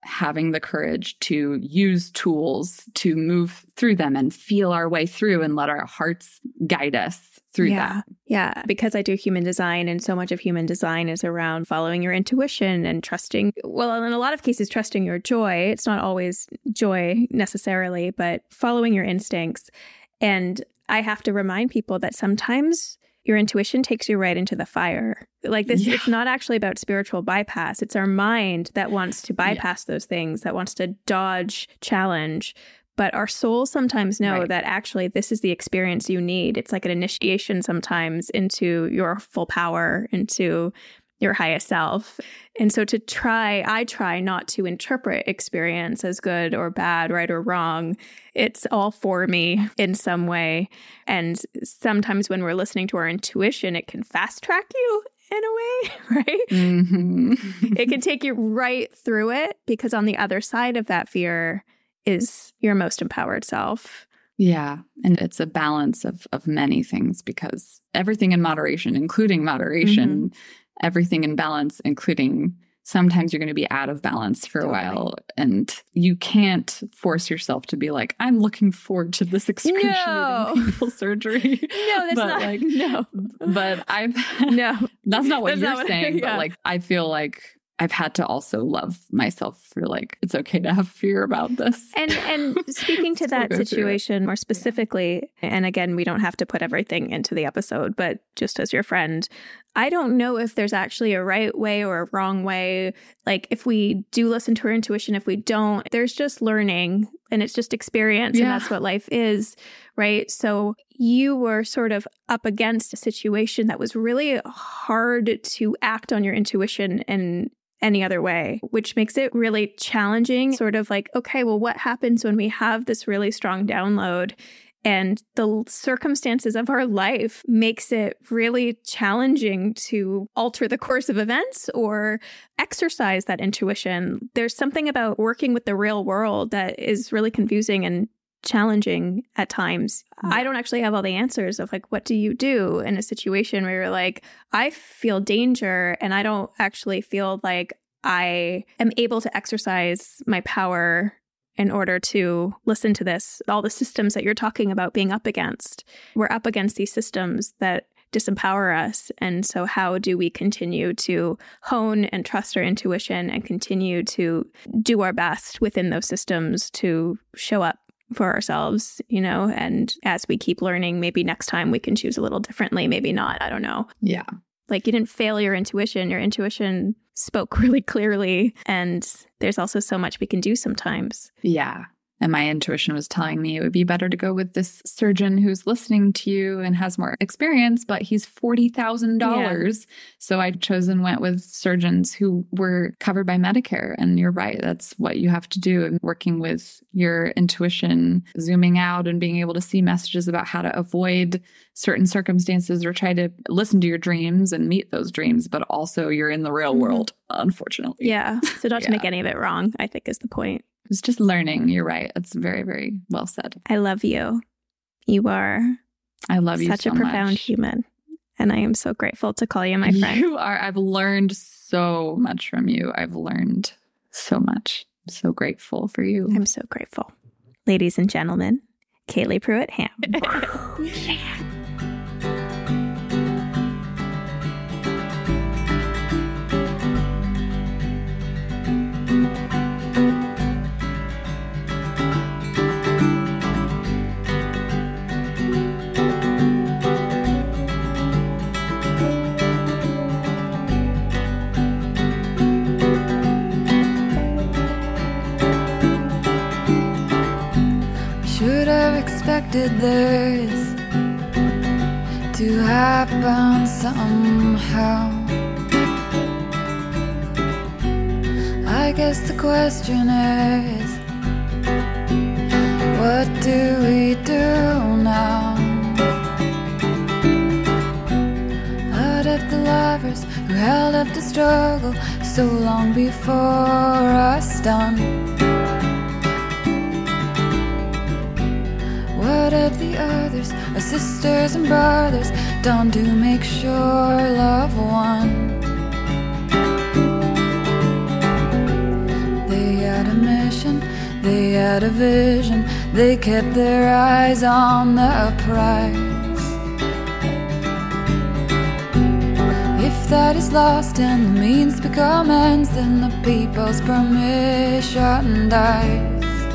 having the courage to use tools to move through them and feel our way through and let our hearts guide us through yeah. that. Yeah. Because I do human design, and so much of human design is around following your intuition and trusting, well, in a lot of cases, trusting your joy. It's not always joy necessarily, but following your instincts. And I have to remind people that sometimes your intuition takes you right into the fire. Like this, yeah. It's not actually about spiritual bypass. It's our mind that wants to bypass yeah. those things, that wants to dodge challenge. But our souls sometimes know right. that actually this is the experience you need. It's like an initiation sometimes into your full power, into your highest self. And so to try, I try not to interpret experience as good or bad, right or wrong. It's all for me in some way. And sometimes when we're listening to our intuition, it can fast track you in a way, right? Mm-hmm. It can take you right through it, because on the other side of that fear is your most empowered self. Yeah. And it's a balance of of many things, because everything in moderation, including moderation, mm-hmm. everything in balance, including sometimes you're going to be out of balance for totally. a while. And you can't force yourself to be like, I'm looking forward to this excruciating no. painful surgery. No, that's but not. Like, no. But I've, no, that's not what that's you're not what, saying. yeah. But like, I feel like I've had to also love myself for like, it's okay to have fear about this. And and speaking to that situation more specifically, and again, we don't have to put everything into the episode, but just as your friend, I don't know if there's actually a right way or a wrong way. Like if we do listen to our intuition, if we don't, there's just learning and it's just experience. Yeah. And that's what life is, right? So you were sort of up against a situation that was really hard to act on your intuition and any other way, which makes it really challenging. Sort of like, okay, well, what happens when we have this really strong download and the circumstances of our life makes it really challenging to alter the course of events or exercise that intuition? There's something about working with the real world that is really confusing and challenging at times. Mm. I don't actually have all the answers of like, what do you do in a situation where you're like, I feel danger and I don't actually feel like I am able to exercise my power in order to listen to this, all the systems that you're talking about being up against. We're up against these systems that disempower us. And so how do we continue to hone and trust our intuition and continue to do our best within those systems to show up for ourselves, you know, and as we keep learning, maybe next time we can choose a little differently, maybe not. I don't know. Yeah. Like you didn't fail your intuition. Your intuition spoke really clearly. And there's also so much we can do sometimes. Yeah. And my intuition was telling me it would be better to go with this surgeon who's listening to you and has more experience, but he's forty thousand dollars. Yeah. So I chose and went with surgeons who were covered by Medicare. And you're right. That's what you have to do. And working with your intuition, zooming out and being able to see messages about how to avoid certain circumstances or try to listen to your dreams and meet those dreams, but also you're in the real mm-hmm. world, unfortunately. Yeah. So not to yeah. make any of it wrong, I think is the point. It's just learning. You're right. It's very, very well said. I love you. You are I love you such so a profound much. human. And I am so grateful to call you my friend. You are. I've learned so much from you. I've learned so much. I'm so grateful for you. I'm so grateful. Ladies and gentlemen, Kaylee Pruitt-Hamm. Yeah. Should have expected this to happen somehow. I guess the question is, what do we do now? Out of the lovers who held up the struggle so long before us done. What of the others, our sisters and brothers, done to make sure love won? They are had a vision, they kept their eyes on the prize. If that is lost and the means become ends, then the people's permission dies.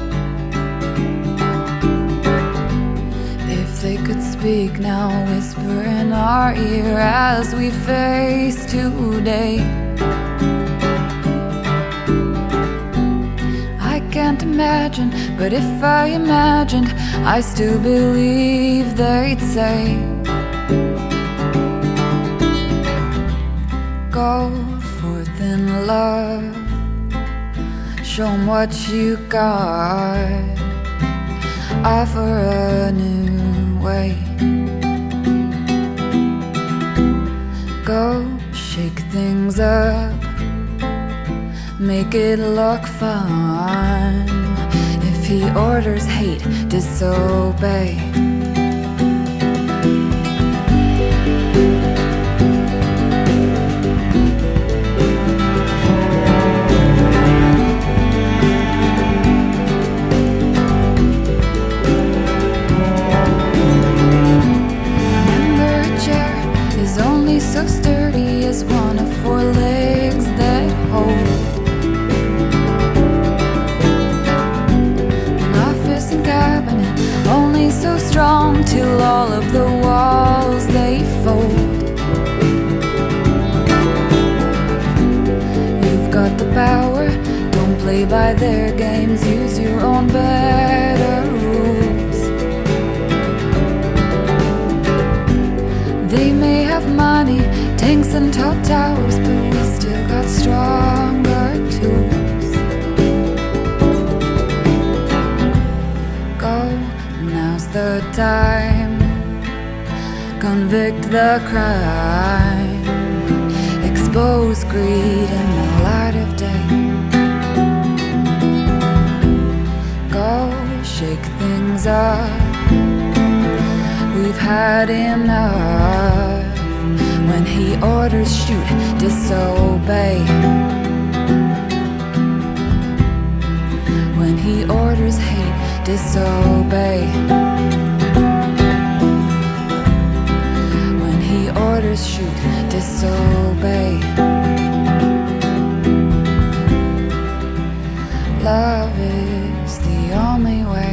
If they could speak now, whisper in our ear as we face today. I can't imagine, but if I imagined, I still believe they'd say, go forth in love, show 'em what you got, offer a new way. Go shake things up, make it look fun. If he orders hate, disobey. So sturdy as one of four legs that hold an office and cabinet, only so strong till all of the walls they fold. You've got the power, don't play by their games, use your own better rules. They may have money, tanks and tall towers, but we still got stronger tools. Go, now's the time, convict the crime, expose greed in the light of day. Go, shake things up, we've had enough. When he orders shoot, disobey. When he orders hate, disobey. When he orders shoot, disobey. Love is the only way.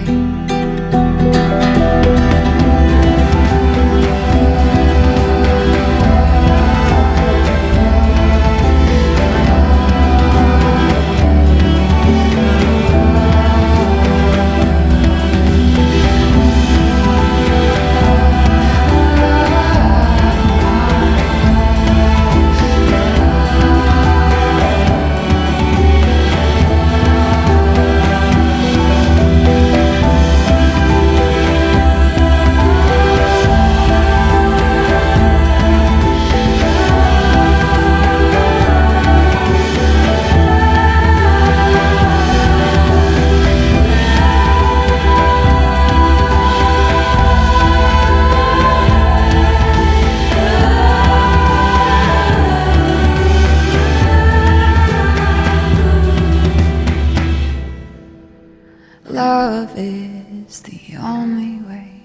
Love is the only way.